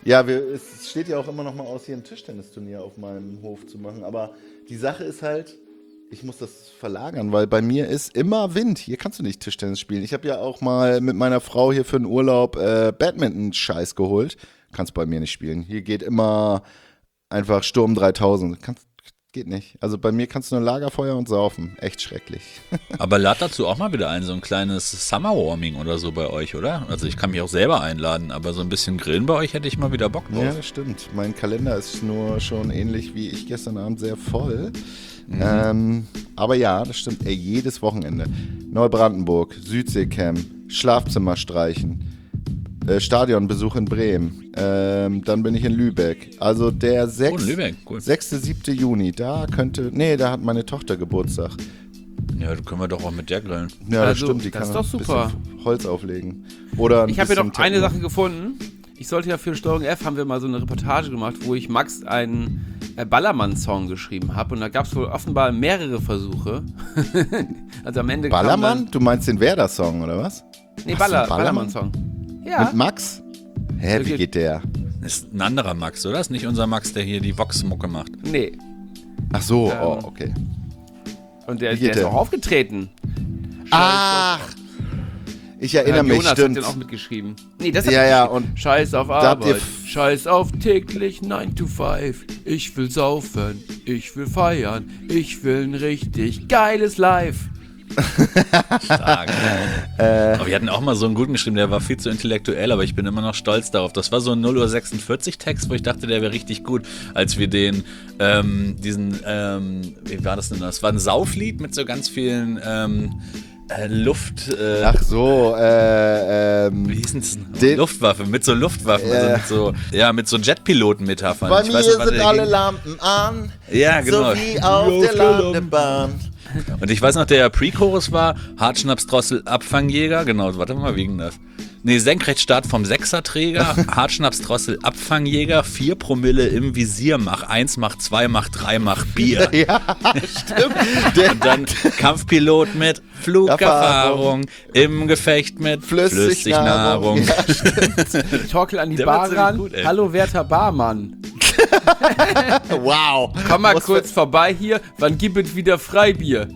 Ja, es steht ja auch immer noch mal aus, hier ein Tischtennisturnier auf meinem Hof zu machen. Aber die Sache ist halt, ich muss das verlagern, weil bei mir ist immer Wind. Hier kannst du nicht Tischtennis spielen. Ich habe ja auch mal mit meiner Frau hier für einen Urlaub Badminton-Scheiß geholt. Kannst bei mir nicht spielen. Hier geht immer einfach Sturm 3000. Geht nicht. Also bei mir kannst du nur Lagerfeuer und saufen. Echt schrecklich. Aber lad dazu auch mal wieder ein, so ein kleines Summerwarming oder so bei euch, oder? Also ich kann mich auch selber einladen, aber so ein bisschen Grillen bei euch hätte ich mal wieder Bock drauf. Ja, das stimmt. Mein Kalender ist nur schon ähnlich wie ich gestern Abend sehr voll. Aber ja, das stimmt. Ey, jedes Wochenende. Neubrandenburg, Südseecamp, Schlafzimmer streichen, Stadionbesuch in Bremen. Dann bin ich in Lübeck. Also der 6. Lübeck, cool. 6., 7. Juni, da hat meine Tochter Geburtstag. Ja, da können wir doch auch mit der grillen. Ja, das Also, stimmt. Die das kann ist doch ein super. bisschen Holz auflegen. Oder Ich habe ja bisschen noch eine Techno. Sache gefunden. Ich sollte ja für Steuerung F, haben wir mal so eine Reportage gemacht, wo ich Max einen Ballermann-Song geschrieben habe. Und da gab es wohl offenbar mehrere Versuche. Also am Ende Ballermann? Du meinst den Werder-Song, oder was? Nee, Was, ein Ballermann? Ballermann-Song. Ja. Mit Max? Hä, wie geht der? Ist ein anderer Max, oder? Ist nicht unser Max, der hier die Vox-Mucke macht. Nee. Ach so, okay. Und der Wie geht ist der? auch aufgetreten. Ach! Ich erinnere mich, Jonas stimmt. hat den auch mitgeschrieben. Nee, das Ja, ja, und und Scheiß auf da habt ihr Arbeit, Scheiß auf täglich 9 to 5. Ich will saufen, ich will feiern, ich will ein richtig geiles Live. Stark. Aber wir hatten auch mal so einen guten geschrieben, der war viel zu intellektuell, aber ich bin immer noch stolz darauf. Das war so ein 0:46 Text, wo ich dachte, der wäre richtig gut, als wir wie war das denn? Das war ein Sauflied mit so ganz vielen Luft. ach so, Wie hieß es? Luftwaffe, mit so Luftwaffen, also mit so Jetpiloten-Metaphern. bei Ich mir weiß noch, warte, sind der alle ging- Lampen an, Ja, genau. so wie auf der Landebahn. Und ich weiß noch, der Pre-Chorus war Hartschnapsdrossel Abfangjäger. Genau, warte mal, wie ging das? Nee, Senkrechtstart vom Sechserträger, Hartschnapsdrossel Abfangjäger, 4 Promille im Visier, mach 1, mach 2, mach 3, mach Bier. Ja, stimmt. Und dann Kampfpilot mit Flugerfahrung, im Gefecht mit Flüssignahrung. Ja, Torkel an die Der war Bar ziemlich ran. gut, ey. Hallo, werter Barmann. wow. Komm mal kurz vorbei hier. Wann gibt es wieder Freibier?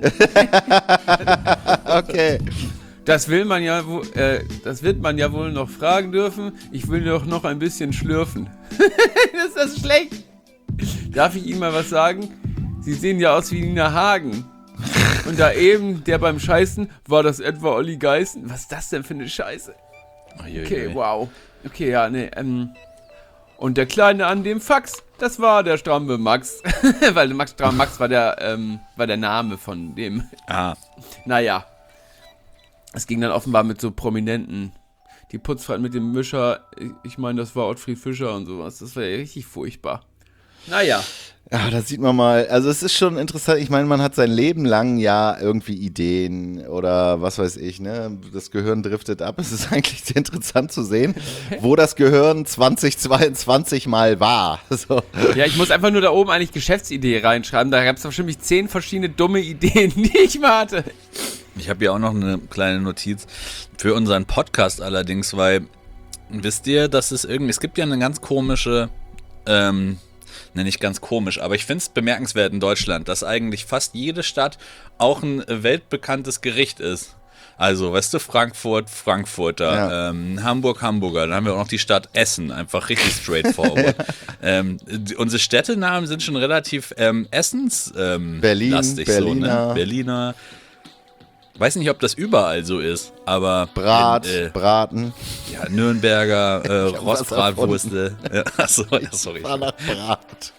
Okay. Das wird man ja wohl noch fragen dürfen. Ich will doch noch ein bisschen schlürfen. Ist das schlecht? Darf ich Ihnen mal was sagen? Sie sehen ja aus wie Nina Hagen. Und da eben, der beim Scheißen, war das etwa Olli Geißen? Was ist das denn für eine Scheiße? Okay, wow. Okay, ja, nee, und der Kleine an dem Fax, das war der Strambe Max. Weil Max war der Name von dem. Ah, Naja. Es ging dann offenbar mit so Prominenten. Die Putzfrau mit dem Mischer, ich meine, das war Ottfried Fischer und sowas. Das war ja richtig furchtbar. Naja. Ja, da sieht man mal, also es ist schon interessant, ich meine, man hat sein Leben lang ja irgendwie Ideen oder was weiß ich, ne, das Gehirn driftet ab. Es ist eigentlich sehr interessant zu sehen, wo das Gehirn 2022 mal war. So. Ja, ich muss einfach nur da oben eigentlich Geschäftsidee reinschreiben. Da gab es wahrscheinlich 10 verschiedene dumme Ideen, die ich mal hatte. ich habe hier auch noch eine kleine Notiz für unseren Podcast allerdings, weil, wisst ihr, dass es gibt ja eine ganz komische, nicht ganz komisch, aber ich finde es bemerkenswert in Deutschland, dass eigentlich fast jede Stadt auch ein weltbekanntes Gericht ist. Also, weißt du, Frankfurt, Frankfurter, Hamburg, Hamburger, dann haben wir auch noch die Stadt Essen, einfach richtig straightforward. Unsere Städtenamen sind schon relativ Berlin, lastig, Berliner. so, ne? Berliner. Weiß nicht, ob das überall so ist, aber Braten. ja, Nürnberger, Rostbratwurste. Ja, achso, ja, sorry. War nach Brat.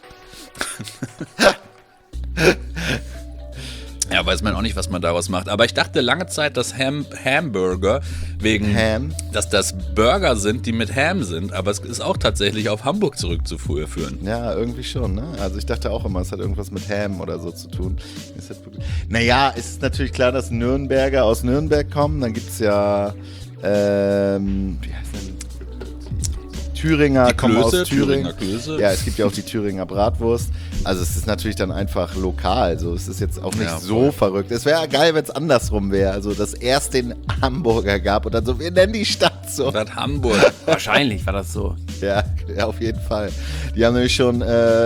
Ja, weiß man auch nicht, was man daraus macht. Aber ich dachte lange Zeit, dass Hamburger wegen, Ham? dass das Burger sind, die mit Ham sind. Aber es ist auch tatsächlich auf Hamburg zurückzuführen. Ja, irgendwie schon, ne? Also ich dachte auch immer, es hat irgendwas mit Ham oder so zu tun. Naja, es ist natürlich klar, dass Nürnberger aus Nürnberg kommen. Dann gibt es ja, wie heißt denn? Thüringer Die kommen Klöße, aus Thüringen. Thüringer Klöße. Ja, es gibt ja auch die Thüringer Bratwurst. Also es ist natürlich dann einfach lokal, so es ist jetzt auch nicht Ja, so verrückt. Es wäre geil, wenn es andersrum wäre, also dass erst den Hamburger gab und dann so, wir nennen die Stadt so. Das Hamburg. Wahrscheinlich war das so. Ja, auf jeden Fall. Die haben nämlich schon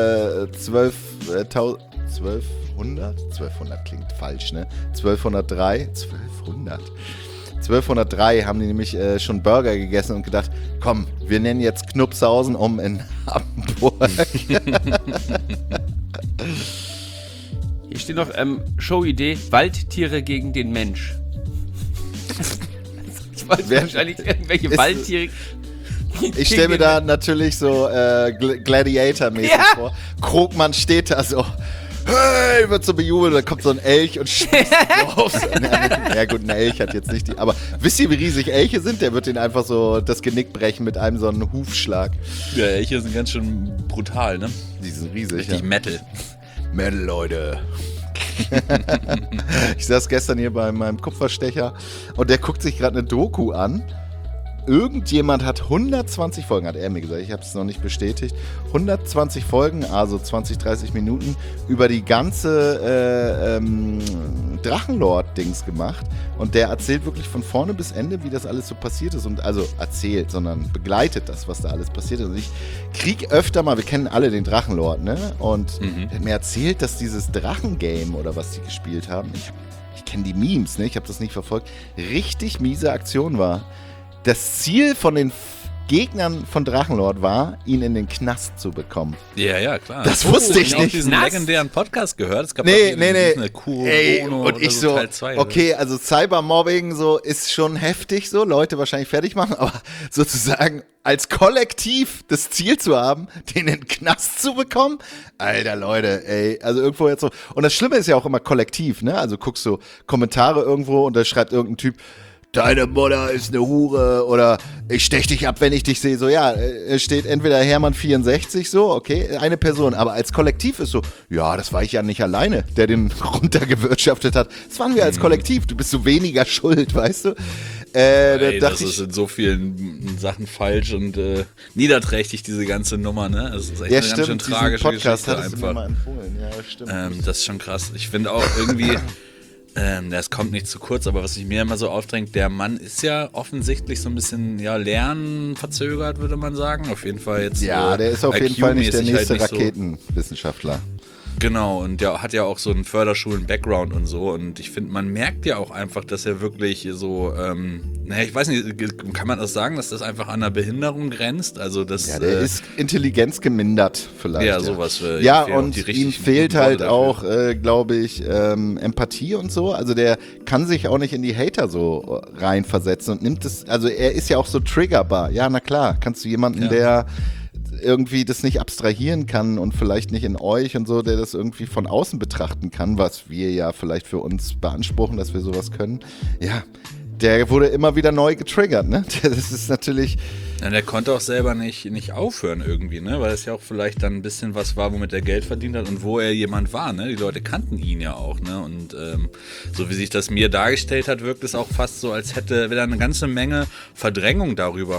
1200 klingt falsch, ne? 1203 haben die nämlich schon Burger gegessen und gedacht, komm, wir nennen jetzt Knupshausen um in Hamburg. Hier steht noch Showidee, Waldtiere gegen den Mensch. Ich weiß wahrscheinlich irgendwelche Waldtiere. Ich stelle mir da natürlich so Gladiator-mäßig vor. Krogmann steht da so, hey, wird so bejubelt, dann kommt so ein Elch und schießt drauf. Ja gut, ein Elch hat jetzt nicht die, aber wisst ihr, wie riesig Elche sind? Der wird den einfach so das Genick brechen mit einem so einen Hufschlag. Ja, Elche sind ganz schön brutal, ne? Die sind riesig. Richtig Metal. Metal, Leute. Ich saß gestern hier bei meinem Kupferstecher und der guckt sich gerade eine Doku an. Irgendjemand hat 120 Folgen, hat er mir gesagt, ich habe es noch nicht bestätigt, 120 Folgen, also 20, 30 Minuten, über die ganze Drachenlord-Dings gemacht. Und der erzählt wirklich von vorne bis Ende, wie das alles so passiert ist. Und also erzählt, sondern begleitet das, was da alles passiert ist. Und ich krieg öfter mal, wir kennen alle den Drachenlord, ne? Und der hat mir erzählt, dass dieses Drachengame oder was die gespielt haben, ich kenne die Memes, ne? Ich habe das nicht verfolgt, richtig miese Aktion war. Das Ziel von den Gegnern von Drachenlord war, ihn in den Knast zu bekommen. Ja, klar. Das wusste ich auch nicht. diesen Knast? legendären Podcast gehört. Es gab Nee. eine Ey, und ich so, Teil 2, okay, also Cybermobbing so ist schon heftig so, Leute wahrscheinlich fertig machen, aber sozusagen als Kollektiv das Ziel zu haben, den in den Knast zu bekommen, alter Leute, ey, also irgendwo jetzt so. Und das Schlimme ist ja auch immer kollektiv, ne? Also guckst du Kommentare irgendwo und da schreibt irgendein Typ, deine Mutter ist eine Hure oder ich stech dich ab, wenn ich dich sehe. So, ja, es steht entweder Hermann 64 so, okay, eine Person, aber als Kollektiv ist so, ja, das war ich ja nicht alleine, der den runtergewirtschaftet hat. Das waren wir als Kollektiv, du bist so weniger schuld, weißt du? Ey, das ist in so vielen Sachen falsch und niederträchtig, diese ganze Nummer, ne? Das ist echt Ja, eine ganz schön stimmt, tragische diesen Podcast Geschichte hattest du mir einfach. mal empfohlen, ja, stimmt. Das ist schon krass. Ich finde auch irgendwie, das kommt nicht zu kurz, aber was sich mir immer so aufdrängt, der Mann ist ja offensichtlich so ein bisschen, ja, lernverzögert, würde man sagen. Auf jeden Fall jetzt. Ja, der ist auf jeden Fall nicht der IQ-mäßig nächste halt nicht so. Raketenwissenschaftler. Genau, und der hat ja auch so einen Förderschulen-Background und so. Und ich finde, man merkt ja auch einfach, dass er wirklich so, ich weiß nicht, kann man das sagen, dass das einfach an einer Behinderung grenzt? Also das, Ja, der ist intelligenzgemindert vielleicht. Ja, sowas. Ja, fehlen auch und die ihm richtigen fehlt guten halt Worte auch, dafür. glaube ich, Empathie und so. Also der kann sich auch nicht in die Hater so reinversetzen und nimmt es, also er ist ja auch so triggerbar. Ja, na klar, kannst du jemanden, der irgendwie das nicht abstrahieren kann und vielleicht nicht in euch und so, der das irgendwie von außen betrachten kann, was wir ja vielleicht für uns beanspruchen, dass wir sowas können. Ja, der wurde immer wieder neu getriggert, ne? Das ist natürlich... Ja, der konnte auch selber nicht aufhören irgendwie, ne? Weil es ja auch vielleicht dann ein bisschen was war, womit er Geld verdient hat und wo er jemand war, ne? Die Leute kannten ihn ja auch, ne? Und so wie sich das mir dargestellt hat, wirkt es auch fast so, als wäre da eine ganze Menge Verdrängung darüber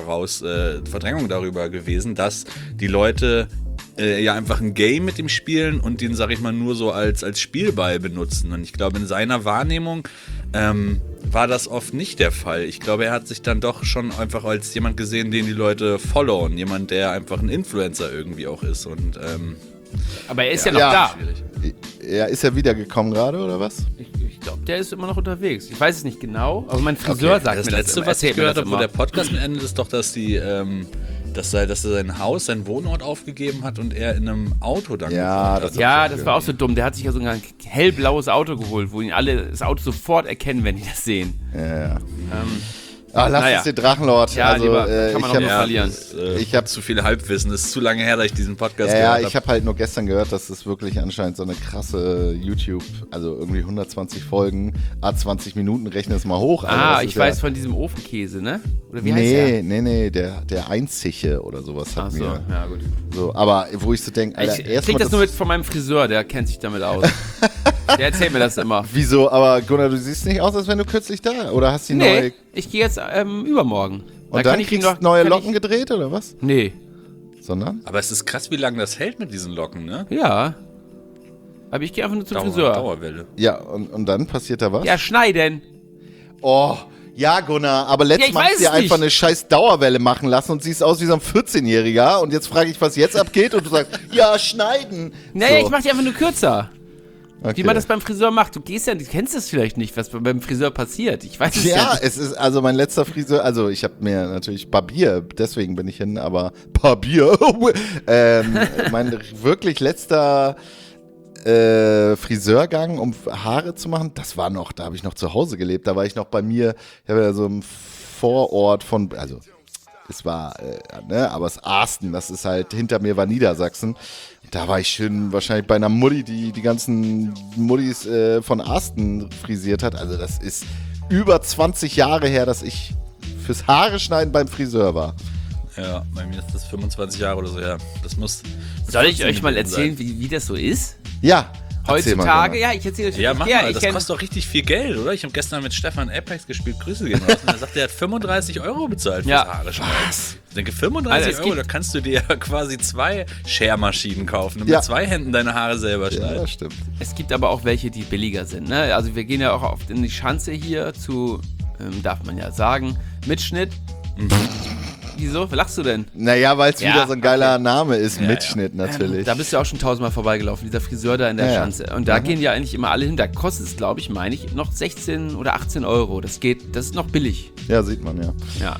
gewesen, dass die Leute ja einfach ein Game mit ihm spielen und den, sag ich mal, nur so als Spielball benutzen. Und ich glaube, in seiner Wahrnehmung war das oft nicht der Fall. Ich glaube, er hat sich dann doch schon einfach als jemand gesehen, den die Leute followen. Jemand, der einfach ein Influencer irgendwie auch ist. Und, Aber er ist ja noch da. schwierig. Ja, ist er wiedergekommen gerade, oder was? Ich glaube, der ist immer noch unterwegs. Ich weiß es nicht genau, aber mein Friseur sagt Das mir Letzte, das immer. was ich Erzählt mir gehört das habe, wo immer. der Podcast endet, ist doch, dass dass er sein Haus, seinen Wohnort aufgegeben hat und er in einem Auto dann Ja, gewohnt hat. Ja, das war auch so dumm. Der hat sich ja sogar ein hellblaues Auto geholt, wo ihn alle das Auto sofort erkennen, wenn die das sehen. Ja. Lass naja. uns den Drachenlord. Ja, also, lieber, kann man auch nicht verlieren. Ich habe zu viel Halbwissen. Das ist zu lange her, dass ich diesen Podcast Ja, gehört habe. ich habe halt nur gestern gehört, dass es wirklich anscheinend so eine krasse YouTube, also irgendwie 120 Folgen, 20 Minuten, rechne es mal hoch. Also das ist ich weiß von diesem Ofenkäse, ne? Oder wie heißt Nee, der Einziche oder sowas hat Ach so, mir. ja gut. So, aber wo ich so denke, Alter, Ich erstmal krieg das nur mit von meinem Friseur, der kennt sich damit aus. Der erzählt mir das immer. Wieso? Aber Gunnar, du siehst nicht aus, als wenn du kürzlich da, oder hast die neue... Nee, ich gehe jetzt übermorgen. Und Da dann ihm kriegst du neue Locken gedreht, oder was? Nee, Sondern? Aber es ist krass, wie lange das hält mit diesen Locken, ne? ja. Aber ich gehe einfach nur zum Friseur. Dauerwelle. Ja, und dann passiert da was? Ja, schneiden. Oh, ja, Gunnar, aber letztes Mal hast du dir einfach eine scheiß Dauerwelle machen lassen und siehst aus wie so ein 14-Jähriger und jetzt frage ich, was jetzt abgeht und du sagst, ja, schneiden. Naja, so. ich mach die einfach nur kürzer. Okay. Wie man das beim Friseur macht. Du kennst es vielleicht nicht, was beim Friseur passiert. Ich weiß es ja. Ja, es ist also mein letzter Friseur, also ich habe mir natürlich Barbier, deswegen bin ich hin, aber Barbier, mein wirklich letzter Friseurgang, um Haare zu machen, das war noch, da habe ich noch zu Hause gelebt, da war ich noch bei mir, ich habe ja so im Vorort von, also es war, aber es Arsten, das ist halt, hinter mir war Niedersachsen. Da war ich schön wahrscheinlich bei einer Mutti, die ganzen Muttis von Arsten frisiert hat. Also das ist über 20 Jahre her, dass ich fürs Haare schneiden beim Friseur war. Ja, bei mir ist das 25 Jahre oder so, ja. Das muss. Soll ich euch mal erzählen, wie das so ist? Ja. Heutzutage, ja, ich erzähle euch. Ja, mach mal, das kostet doch richtig viel Geld, oder? Ich habe gestern mit Stefan Apex gespielt, Grüße gehen raus, und er sagt, er hat 35 € bezahlt fürs Haare schneiden. Was? Ich denke, 35 €, da kannst du dir ja quasi 2 Schermaschinen kaufen und mit 2 Händen deine Haare selber schneiden. Ja, das stimmt. Es gibt aber auch welche, die billiger sind, ne? Also wir gehen ja auch oft in die Schanze hier zu, darf man ja sagen, Mitschnitt. Wieso? Lachst du denn? Naja, weil es wieder so ein geiler Name ist, Mitschnitt natürlich. Da bist du auch schon 1000-mal vorbeigelaufen, dieser Friseur da in der Schanze. Und da gehen ja eigentlich immer alle hin. Da kostet es, glaube ich, noch 16 oder 18 €. Das ist noch billig. Ja, sieht man, ja. Ja.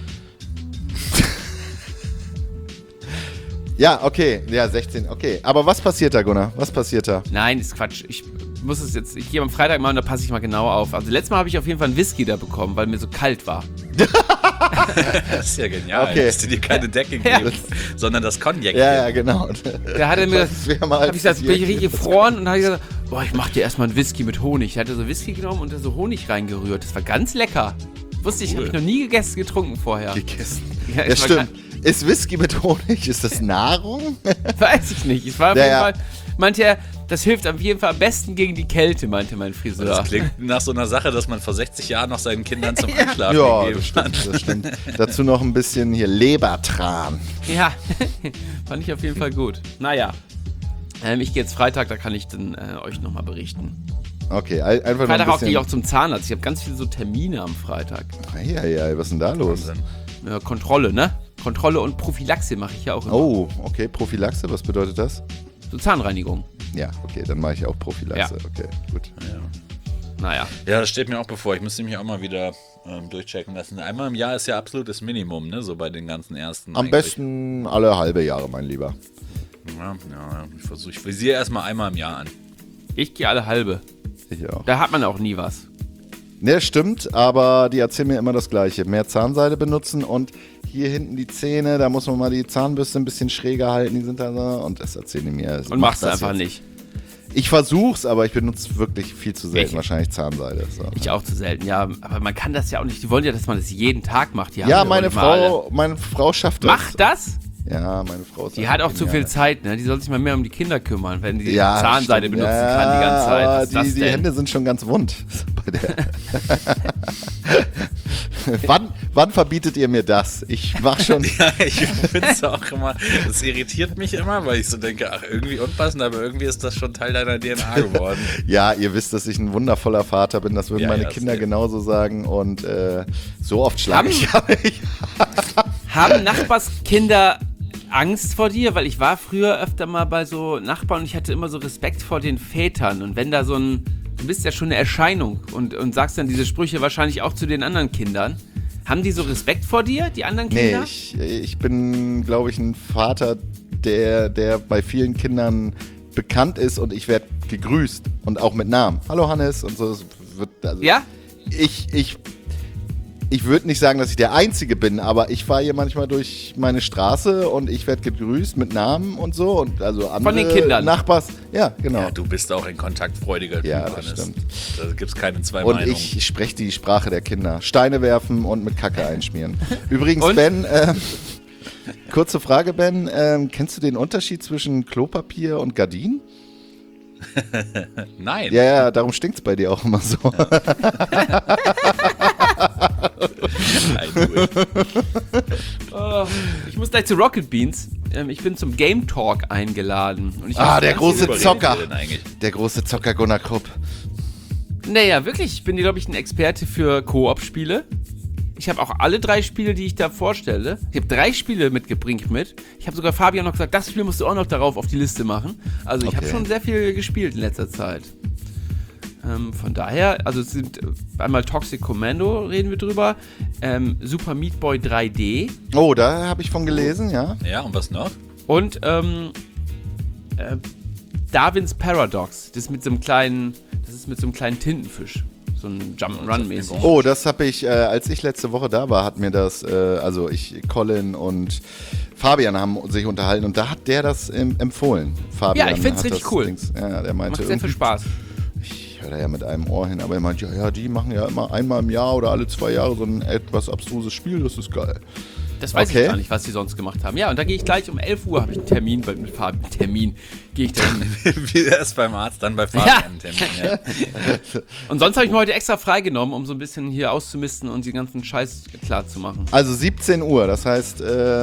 Ja, okay. Ja, 16, okay. Aber was passiert da, Gunnar? Was passiert da? Nein, ist Quatsch. Ich gehe am Freitag mal und da passe ich mal genau auf. Also letztes Mal habe ich auf jeden Fall einen Whisky da bekommen, weil mir so kalt war. Das ist ja genial, okay. dass du dir keine Decke gibst, sondern das Cognac. Ja, genau. Da hat er mir gesagt, bin ich richtig gefroren und habe gesagt, boah, ich mach dir erstmal einen Whisky mit Honig. Er hatte so Whisky genommen und da so Honig reingerührt. Das war ganz lecker. Wusste ich, habe ich noch nie getrunken vorher. Gegessen. Ja, stimmt. Ist Whisky mit Honig, ist das Nahrung? Weiß ich nicht. Es war auf jeden Fall, meinte er, das hilft auf jeden Fall am besten gegen die Kälte, meinte mein Friseur. Das klingt nach so einer Sache, dass man vor 60 Jahren noch seinen Kindern zum Einschlafen gegeben hat. Das stimmt. Dazu noch ein bisschen hier Lebertran. Ja, fand ich auf jeden Fall gut. Naja, ich gehe jetzt Freitag, da kann ich dann euch nochmal berichten. Okay, einfach Freitag noch auch gehe ich auch zum Zahnarzt. Ich habe ganz viele so Termine am Freitag. Ja, was ist denn da los? Kontrolle, ne? Kontrolle und Prophylaxe mache ich ja auch immer. Oh, okay, Prophylaxe, was bedeutet das? So Zahnreinigung. Ja, okay, dann mache ich auch Prophylaxe. Ja. Okay, gut. Ja. Naja. Ja, das steht mir auch bevor. Ich müsste mich auch mal wieder durchchecken lassen. Einmal im Jahr ist ja absolutes Minimum, ne? So bei den ganzen ersten. Am besten alle halbe Jahre, mein Lieber. Ja, ich visiere erstmal einmal im Jahr an. Ich gehe alle halbe. Ich auch. Da hat man auch nie was. Ne, stimmt, aber die erzählen mir immer das Gleiche. Mehr Zahnseide benutzen und hier hinten die Zähne, da muss man mal die Zahnbürste ein bisschen schräger halten, die sind da so, und das erzählen die mir. Und machst du einfach nicht. Ich versuch's, aber ich benutze wirklich viel zu selten, wahrscheinlich Zahnseide. So. Ich auch zu selten, ja, aber man kann das ja auch nicht, die wollen ja, dass man das jeden Tag macht. Ja, meine Frau schafft das. Macht das? Ja, meine Frau ist die hat auch zu viel Zeit, ne? Die soll sich mal mehr um die Kinder kümmern, wenn die Zahnseide benutzen kann die ganze Zeit. Was ist das denn? Die Hände sind schon ganz wund. Bei der wann verbietet ihr mir das? Ich mach schon. Ja, ich finde es auch immer, das irritiert mich immer, weil ich so denke, ach, irgendwie unpassend, aber irgendwie ist das schon Teil deiner DNA geworden. Ja, ihr wisst, dass ich ein wundervoller Vater bin, das würden meine Kinder genauso sagen und so oft schlage ich nicht. Haben Nachbarskinder Angst vor dir? Weil ich war früher öfter mal bei so Nachbarn und ich hatte immer so Respekt vor den Vätern. Und wenn da du bist ja schon eine Erscheinung und sagst dann diese Sprüche wahrscheinlich auch zu den anderen Kindern. Haben die so Respekt vor dir, die anderen Kinder? Nee, ich bin, glaube ich, ein Vater, der bei vielen Kindern bekannt ist und ich werde gegrüßt und auch mit Namen. Hallo Hannes und so. Ja? Ich würde nicht sagen, dass ich der Einzige bin, aber ich fahre hier manchmal durch meine Straße und ich werde gegrüßt mit Namen und so. Und also andere von den Kindern. Nachbars. Ja, genau. Ja, du bist auch ein kontaktfreudiger Typ. Ja, das stimmt. Da gibt es keine zwei Meinungen. Und ich spreche die Sprache der Kinder. Steine werfen und mit Kacke einschmieren. Übrigens, Ben, kurze Frage, Ben. Kennst du den Unterschied zwischen Klopapier und Gardinen? Nein. Ja, darum stinkt es bei dir auch immer so. Oh, ich muss gleich zu Rocket Beans. Ich bin zum Game Talk eingeladen. Und ich der große Zocker. Eigentlich. Der große Zocker Gunnar Krupp. Naja, wirklich. Ich bin, glaube ich, ein Experte für Koop-Spiele. Ich habe auch alle 3 Spiele, die ich da vorstelle. Ich habe 3 Spiele mitgebracht mit. Ich habe sogar Fabian noch gesagt, das Spiel musst du auch noch darauf auf die Liste machen. Also ich habe schon sehr viel gespielt in letzter Zeit. Von daher, also es sind einmal Toxic Commando, reden wir drüber. Super Meat Boy 3D. Oh, da habe ich von gelesen, ja. Ja, und was noch? Und Darwin's Paradox. Das ist mit so einem kleinen Tintenfisch. So ein Jump'n'Run-mäßig. Oh, das habe ich, als ich letzte Woche da war, hat mir das, Colin und Fabian haben sich unterhalten und da hat der das empfohlen. Fabian, ja, ich finde es richtig cool. Der meinte, macht sehr viel Spaß. Ich höre da ja mit einem Ohr hin, aber er meinte, ja, die machen ja immer einmal im Jahr oder alle 2 Jahre so ein etwas abstruses Spiel, das ist geil. Das weiß ich gar nicht, was die sonst gemacht haben. Ja, und da gehe ich gleich um 11 Uhr, habe ich einen Termin, weil mit Fabian, gehe ich da hin. Wie erst beim Arzt, dann bei Fabian einen Termin. Ja. Und sonst habe ich mir heute extra freigenommen, um so ein bisschen hier auszumisten und den ganzen Scheiß klar zu machen. Also 17 Uhr, das heißt,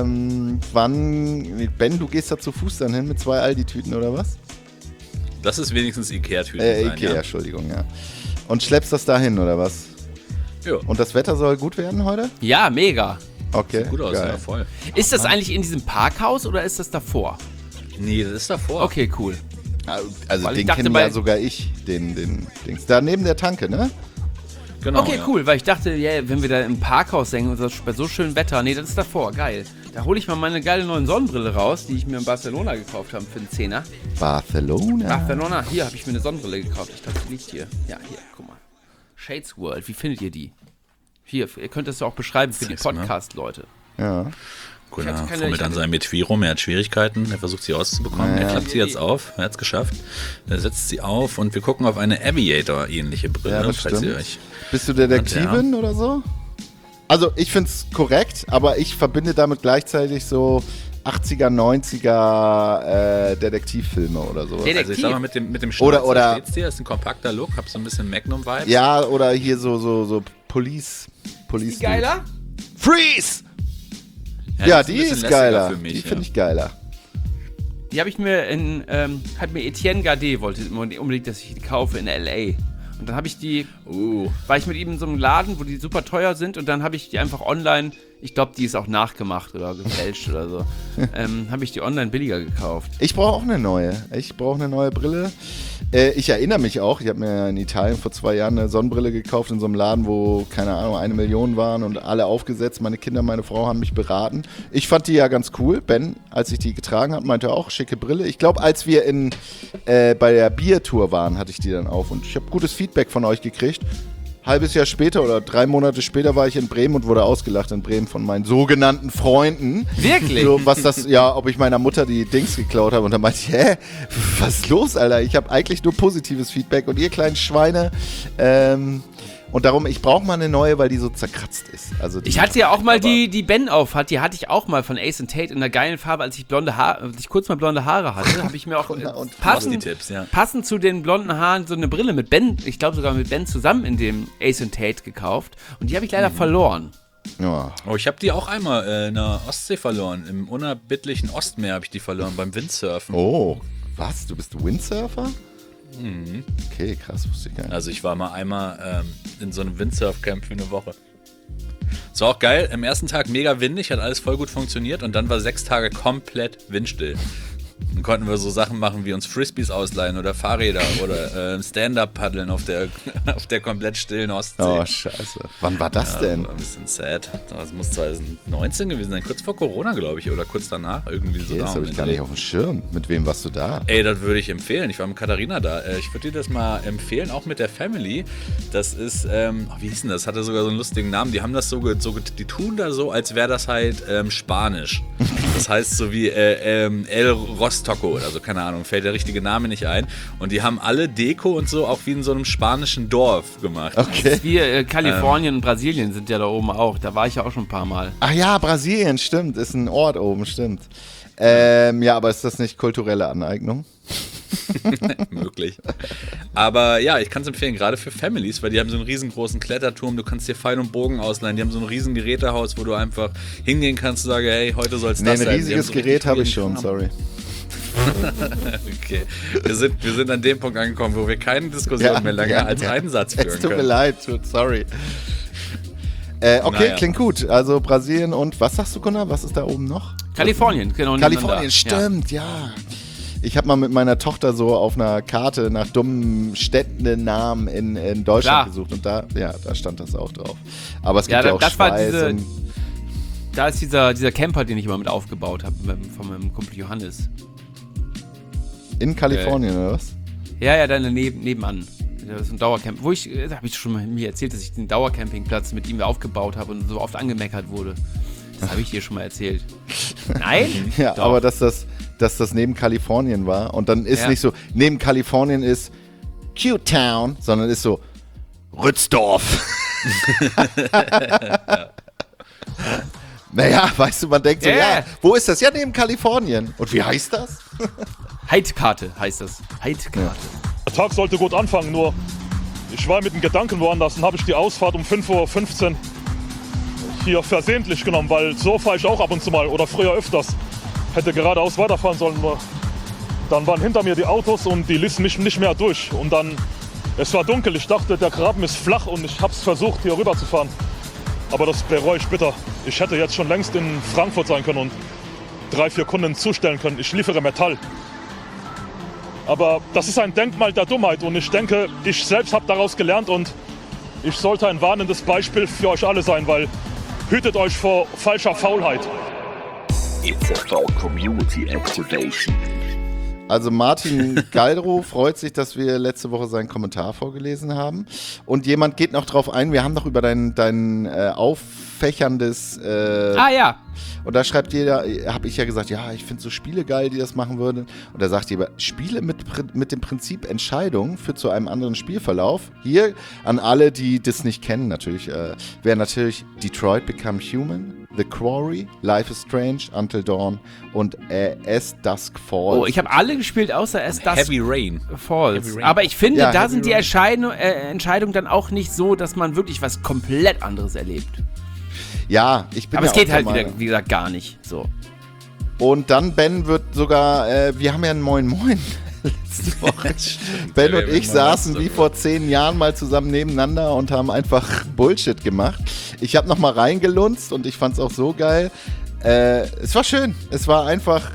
wann, Ben, du gehst da zu Fuß dann hin mit 2 Aldi-Tüten oder was? Das ist wenigstens Ikea-Tüten sein, Ikea, ja. Entschuldigung, ja. Und schleppst das da hin oder was? Ja. Und das Wetter soll gut werden heute? Ja, mega. Okay, Sieht gut aus, geil. ja, voll. Ist das eigentlich in diesem Parkhaus oder ist das davor? Nee, das ist davor. Okay, cool. Also Weil den ich dachte, kenne ja sogar ich, den Dings. Da neben der Tanke, ne? Genau, Okay, ja. cool, weil ich dachte, yeah, wenn wir da im Parkhaus hängen und das bei so schönem Wetter, nee, das ist davor, geil. Da hole ich mal meine geile neue Sonnenbrille raus, die ich mir in Barcelona gekauft habe für einen Zehner. Barcelona, hier habe ich mir eine Sonnenbrille gekauft. Ich dachte, die liegt hier. Ja, hier, guck mal. Shades World, wie findet ihr die? Hier, ihr könnt das ja auch beschreiben für die Zeig's mal. Podcast-Leute. Ja. Gunnar Ich fummelt hatte- an seinem Metvirum, er hat Schwierigkeiten, er versucht sie auszubekommen, er klappt sie jetzt auf, er hat es geschafft, er setzt sie auf und wir gucken auf eine Aviator-ähnliche Brille, Ja, das falls stimmt. ihr euch... Bist du Detektivin oder so? Also ich finde es korrekt, aber ich verbinde damit gleichzeitig so 80er, 90er Detektivfilme oder sowas. Also ich sag mal, mit dem Oder- Schnauzer steht's dir, ist ein kompakter Look, hab so ein bisschen Magnum-Vibes. Ja, oder hier so Police. Die geiler? Freeze! Ja, Ja, ein die bisschen ist lässiger geiler. für mich, Die ja. finde ich geiler. Die habe ich mir hat mir Etienne Gardet wollte unbedingt, dass ich die kaufe in L.A. Und dann habe ich die, war ich mit ihm in so einem Laden, wo die super teuer sind und dann habe ich die einfach online, ich glaube, die ist auch nachgemacht oder gefälscht oder so, habe ich die online billiger gekauft. Ich brauche auch eine neue. Ich brauche eine neue Brille. Ich erinnere mich auch, ich habe mir in Italien vor 2 Jahren eine Sonnenbrille gekauft in so einem Laden, wo, keine Ahnung, 1 Million waren und alle aufgesetzt. Meine Kinder, meine Frau haben mich beraten. Ich fand die ja ganz cool. Ben, als ich die getragen habe, meinte auch, schicke Brille. Ich glaube, als wir bei der Biertour waren, hatte ich die dann auf und ich habe gutes Feedback von euch gekriegt. Halbes Jahr später oder 3 Monate später war ich in Bremen und wurde ausgelacht in Bremen von meinen sogenannten Freunden. Wirklich? So, ob ich meiner Mutter die Dings geklaut habe. Und dann meinte ich, was ist los, Alter? Ich habe eigentlich nur positives Feedback und ihr kleinen Schweine. Und darum, ich brauche mal eine neue, weil die so zerkratzt ist. Also Ich hatte ja auch mal die Ben auf hat, die hatte ich auch mal von Ace and Tate in einer geilen Farbe, als ich kurz mal blonde Haare hatte, habe ich mir auch und Basti-Tipps, ja. passend zu den blonden Haaren so eine Brille mit Ben, ich glaube sogar mit Ben zusammen in dem Ace and Tate gekauft und die habe ich leider verloren. Ja. Oh, ich habe die auch einmal in der Ostsee verloren. Im unerbittlichen Ostmeer habe ich die verloren beim Windsurfen. Oh, was? Du bist Windsurfer? Mhm. Okay, krass, wusste ich gar nicht. Also ich war mal einmal in so einem Windsurfcamp für eine Woche. Es war auch geil, am ersten Tag mega windig, hat alles voll gut funktioniert und dann war 6 Tage komplett windstill. Dann konnten wir so Sachen machen wie uns Frisbees ausleihen oder Fahrräder oder Stand-Up paddeln auf der komplett stillen Ostsee. Oh, scheiße. Wann war das denn? War ein bisschen sad. Das muss 2019 gewesen sein, kurz vor Corona, glaube ich, oder kurz danach. Irgendwie so. Okay, das habe ich gar nicht auf dem Schirm. Mit wem warst du da? Ey, das würde ich empfehlen. Ich war mit Katharina da. Ich würde dir das mal empfehlen, auch mit der Family. Das ist, wie hieß denn das? Hatte sogar so einen lustigen Namen. Die haben das die tun da so, als wäre das halt Spanisch. Das heißt so wie El Rostoco oder so, keine Ahnung, fällt der richtige Name nicht ein. Und die haben alle Deko und so auch wie in so einem spanischen Dorf gemacht. Okay. Wir, Kalifornien und Brasilien sind ja da oben auch, da war ich ja auch schon ein paar Mal. Ach ja, Brasilien, stimmt. Ist ein Ort oben, stimmt. Ja, aber ist das nicht kulturelle Aneignung? Möglich. Aber ja, ich kann es empfehlen, gerade für Families, weil die haben so einen riesengroßen Kletterturm, du kannst dir Pfeil und Bogen ausleihen, die haben so ein riesen Gerätehaus, wo du einfach hingehen kannst und sagen, hey, heute soll es das sein. Ein riesiges so Gerät habe ich schon, sorry. Okay, wir sind an dem Punkt angekommen, wo wir keine Diskussion mehr länger als einen Satz führen können. Es tut mir leid, sorry. Okay, klingt gut. Also Brasilien und, was sagst du, Gunnar? Was ist da oben noch? Kalifornien, genau. Kalifornien, stimmt, ja. Ich habe mal mit meiner Tochter so auf einer Karte nach dummen Städtenamen in Deutschland gesucht und da stand das auch drauf. Aber es gibt ja auch Schweiz. Da ist dieser Camper, den ich immer mit aufgebaut habe, von meinem Kumpel Johannes. In Kalifornien, oder was? Ja, da nebenan. Das ist ein Dauercamp. Da habe ich schon mal mir erzählt, dass ich den Dauercampingplatz mit ihm aufgebaut habe und so oft angemeckert wurde. Das habe ich dir schon mal erzählt. Nein? Ja, doch. Aber dass das neben Kalifornien war und dann ist nicht so, neben Kalifornien ist Cute Town, sondern ist so Rützdorf. Naja, weißt du, man denkt so, wo ist das? Ja, neben Kalifornien. Und wie heißt das? Heidkarte heißt das. Heidkarte. Ja. Der Tag sollte gut anfangen, nur ich war mit den Gedanken woanders und habe ich die Ausfahrt um 5:15 Uhr hier versehentlich genommen, weil so fahre ich auch ab und zu mal oder früher öfters. Hätte geradeaus weiterfahren sollen, nur dann waren hinter mir die Autos und die ließen mich nicht mehr durch. Und dann, es war dunkel, ich dachte, der Graben ist flach und ich habe es versucht, hier rüber zu fahren. Aber das bereue ich bitter. Ich hätte jetzt schon längst in Frankfurt sein können und 3-4 Kunden zustellen können. Ich liefere Metall. Aber das ist ein Denkmal der Dummheit und ich denke, ich selbst habe daraus gelernt und ich sollte ein warnendes Beispiel für euch alle sein, weil hütet euch vor falscher Faulheit. EZV Community Activation. Also Martin Galdro freut sich, dass wir letzte Woche seinen Kommentar vorgelesen haben. Und jemand geht noch drauf ein, wir haben noch über dein auffächerndes... ja. Und da schreibt jeder, habe ich ja gesagt, ja, ich finde so Spiele geil, die das machen würden. Und da sagt jeder, Spiele mit dem Prinzip Entscheidung führt zu einem anderen Spielverlauf. Hier an alle, die das nicht kennen natürlich, wäre natürlich Detroit Become Human, The Quarry, Life is Strange, Until Dawn und As Dusk Falls. Oh, ich habe alle gespielt, außer As Dusk Heavy Rain. Falls. Heavy Rain. Aber ich finde, da sind die Entscheidungen dann auch nicht so, dass man wirklich was komplett anderes erlebt. Ja, ich bin aber ja es geht auch halt wieder, wie gesagt, gar nicht so. Und dann Ben wird sogar, wir haben ja einen Moin Moin letzte Woche. Ben und ich saßen wie vor 10 Jahren mal zusammen nebeneinander und haben einfach Bullshit gemacht. Ich habe nochmal reingelunzt und ich fand es auch so geil. Es war schön. Es war einfach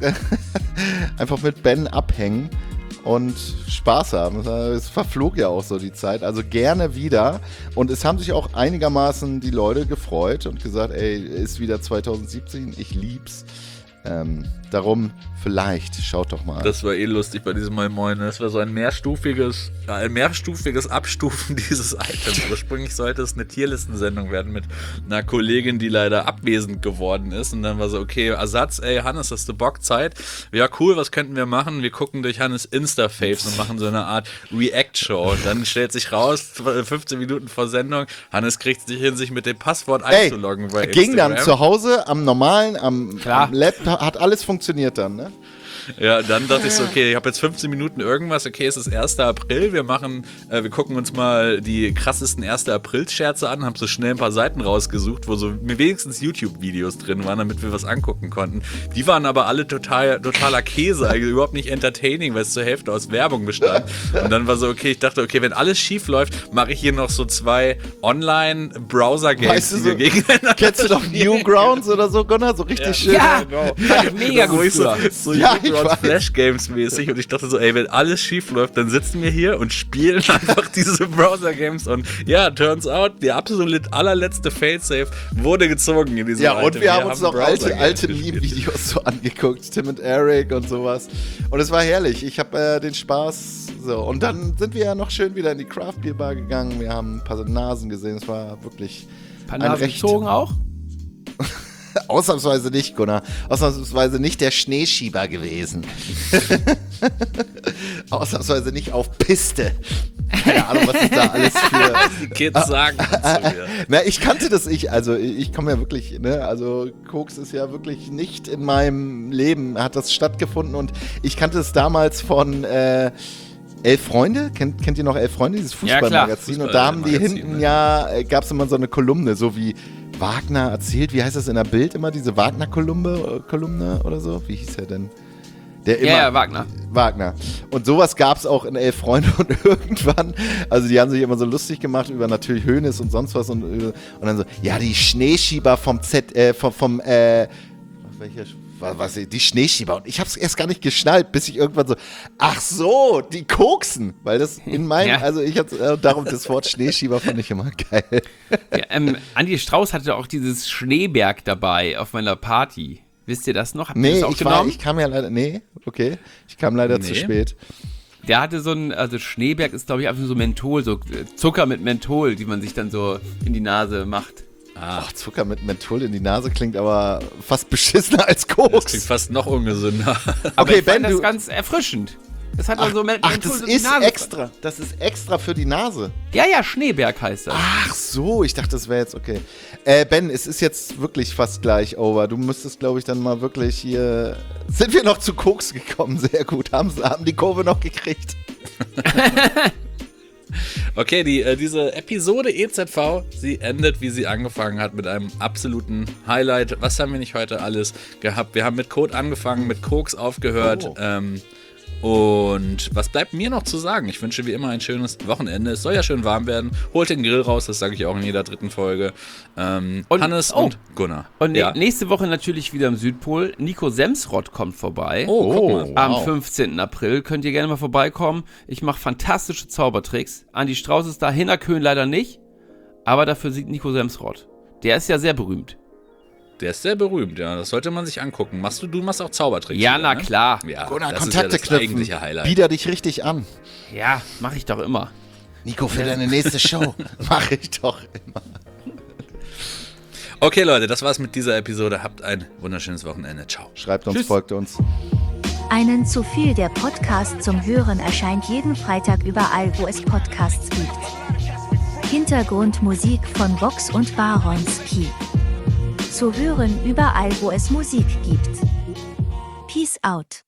mit Ben abhängen und Spaß haben. Es verflog ja auch so die Zeit. Also gerne wieder. Und es haben sich auch einigermaßen die Leute gefreut und gesagt, ey, ist wieder 2017, ich lieb's. Darum, vielleicht, schaut doch mal. Das war lustig bei diesem Moin Moin. Das war so ein mehrstufiges Abstufen dieses Items. Ursprünglich sollte es eine Tierlistensendung werden mit einer Kollegin, die leider abwesend geworden ist. Und dann war so, okay, Ersatz, ey, Hannes, hast du Bock, Zeit? Ja, cool, was könnten wir machen? Wir gucken durch Hannes Insta-Faves und machen so eine Art React-Show. Und dann stellt sich raus, 15 Minuten vor Sendung, Hannes kriegt es nicht hin, sich mit dem Passwort einzuloggen bei Instagram. Ging dann zu Hause am normalen, am Laptop, hat alles funktioniert dann, ne? Ja, dann dachte ich so, okay, ich habe jetzt 15 Minuten irgendwas, okay, es ist 1. April, wir gucken uns mal die krassesten 1. April-Scherze an, haben so schnell ein paar Seiten rausgesucht, wo so wenigstens YouTube-Videos drin waren, damit wir was angucken konnten. Die waren aber alle totaler Käse, eigentlich überhaupt nicht entertaining, weil es zur Hälfte aus Werbung bestand. Und dann war so, okay, ich dachte, okay, wenn alles schief läuft, mache ich hier noch so 2 Online-Browser-Games, weißt du, die wir gegeneinander kennst du doch Newgrounds oder so, Gunnar? So richtig schön. Ja, genau. Mega gut. So Flash-Games mäßig und ich dachte so, ey, wenn alles schief läuft, dann sitzen wir hier und spielen einfach diese Browser-Games und ja, turns out, die absolut allerletzte Failsafe wurde gezogen in diesem Ja, und wir haben uns noch alte Meme-Videos so angeguckt, Tim und Eric und sowas und es war herrlich, ich habe den Spaß so und dann sind wir ja noch schön wieder in die Craft Beer Bar gegangen, wir haben ein paar Nasen gesehen, es war wirklich ein paar Nasen gezogen auch? Ausnahmsweise nicht, Gunnar. Ausnahmsweise nicht der Schneeschieber gewesen. Ausnahmsweise nicht auf Piste. Keine Ahnung, was ist da alles für... Die Kids sagen zu mir. Na, ich kannte das ich komme ja wirklich, ne, also Koks ist ja wirklich nicht in meinem Leben, hat das stattgefunden und ich kannte es damals von 11 Freunde, kennt ihr noch 11 Freunde, dieses Fußballmagazin? Und da haben die hinten gab es immer so eine Kolumne, so wie Wagner erzählt, wie heißt das in der Bild immer, diese Wagner-Kolumne oder so? Wie hieß er denn? Wagner. Und sowas gab es auch in 11 Freunde und irgendwann, also die haben sich immer so lustig gemacht über natürlich Hoeneß und sonst was und dann so, ja, die Schneeschieber die Schneeschieber. Und ich hab's erst gar nicht geschnallt, bis ich irgendwann so, ach so, die koksen. Weil das in meinem, also ich hab's, darum das Wort Schneeschieber fand ich immer geil. Ja, Andi Strauß hatte auch dieses Schneeberg dabei auf meiner Party. Wisst ihr das noch? Habt ihr das auch genommen? Ich kam leider zu spät. Der hatte also Schneeberg ist, glaube ich, einfach so Menthol, so Zucker mit Menthol, die man sich dann so in die Nase macht. Ach, Zucker mit Menthol in die Nase klingt aber fast beschissener als Koks. Das klingt fast noch ungesünder. Aber okay, ich fand das ganz erfrischend. Das hat dann so Menthol das so die ist Nase. Extra. Das ist extra für die Nase. Ja, Schneeberg heißt das. Ach so, ich dachte, das wäre jetzt okay. Ben, es ist jetzt wirklich fast gleich over. Du müsstest, glaube ich, dann mal wirklich hier... Sind wir noch zu Koks gekommen? Sehr gut. Haben die Kurve noch gekriegt. Okay, diese Episode EZV, sie endet, wie sie angefangen hat, mit einem absoluten Highlight. Was haben wir nicht heute alles gehabt? Wir haben mit Code angefangen, mit Koks aufgehört. Und was bleibt mir noch zu sagen? Ich wünsche wie immer ein schönes Wochenende. Es soll ja schön warm werden. Holt den Grill raus, das sage ich auch in jeder 3. Folge. Hannes und Gunnar. Und nächste Woche natürlich wieder im Südpol. Nico Semsrott kommt vorbei. Guck mal. Am 15. April könnt ihr gerne mal vorbeikommen. Ich mache fantastische Zaubertricks. Andi Strauß ist da, Hinnerkön leider nicht. Aber dafür sieht Nico Semsrott. Der ist ja sehr berühmt. Der ist sehr berühmt, ja. Das sollte man sich angucken. Du machst auch Zaubertricks. Ja, wieder, na ne? klar. Ja, Gunnar, das Kontakte ist ja das eigentliche knüpfen. Highlight. Bieder dich richtig an. Ja, mache ich doch immer. Nico, für deine nächste Show. Mache ich doch immer. Okay, Leute, das war's mit dieser Episode. Habt ein wunderschönes Wochenende. Ciao. Schreibt uns, Tschüss. folgt uns. Einen zu viel, der Podcast zum Hören erscheint jeden Freitag überall, wo es Podcasts gibt. Hintergrundmusik von Vox und Baronski. Zu hören überall, wo es Musik gibt. Peace out.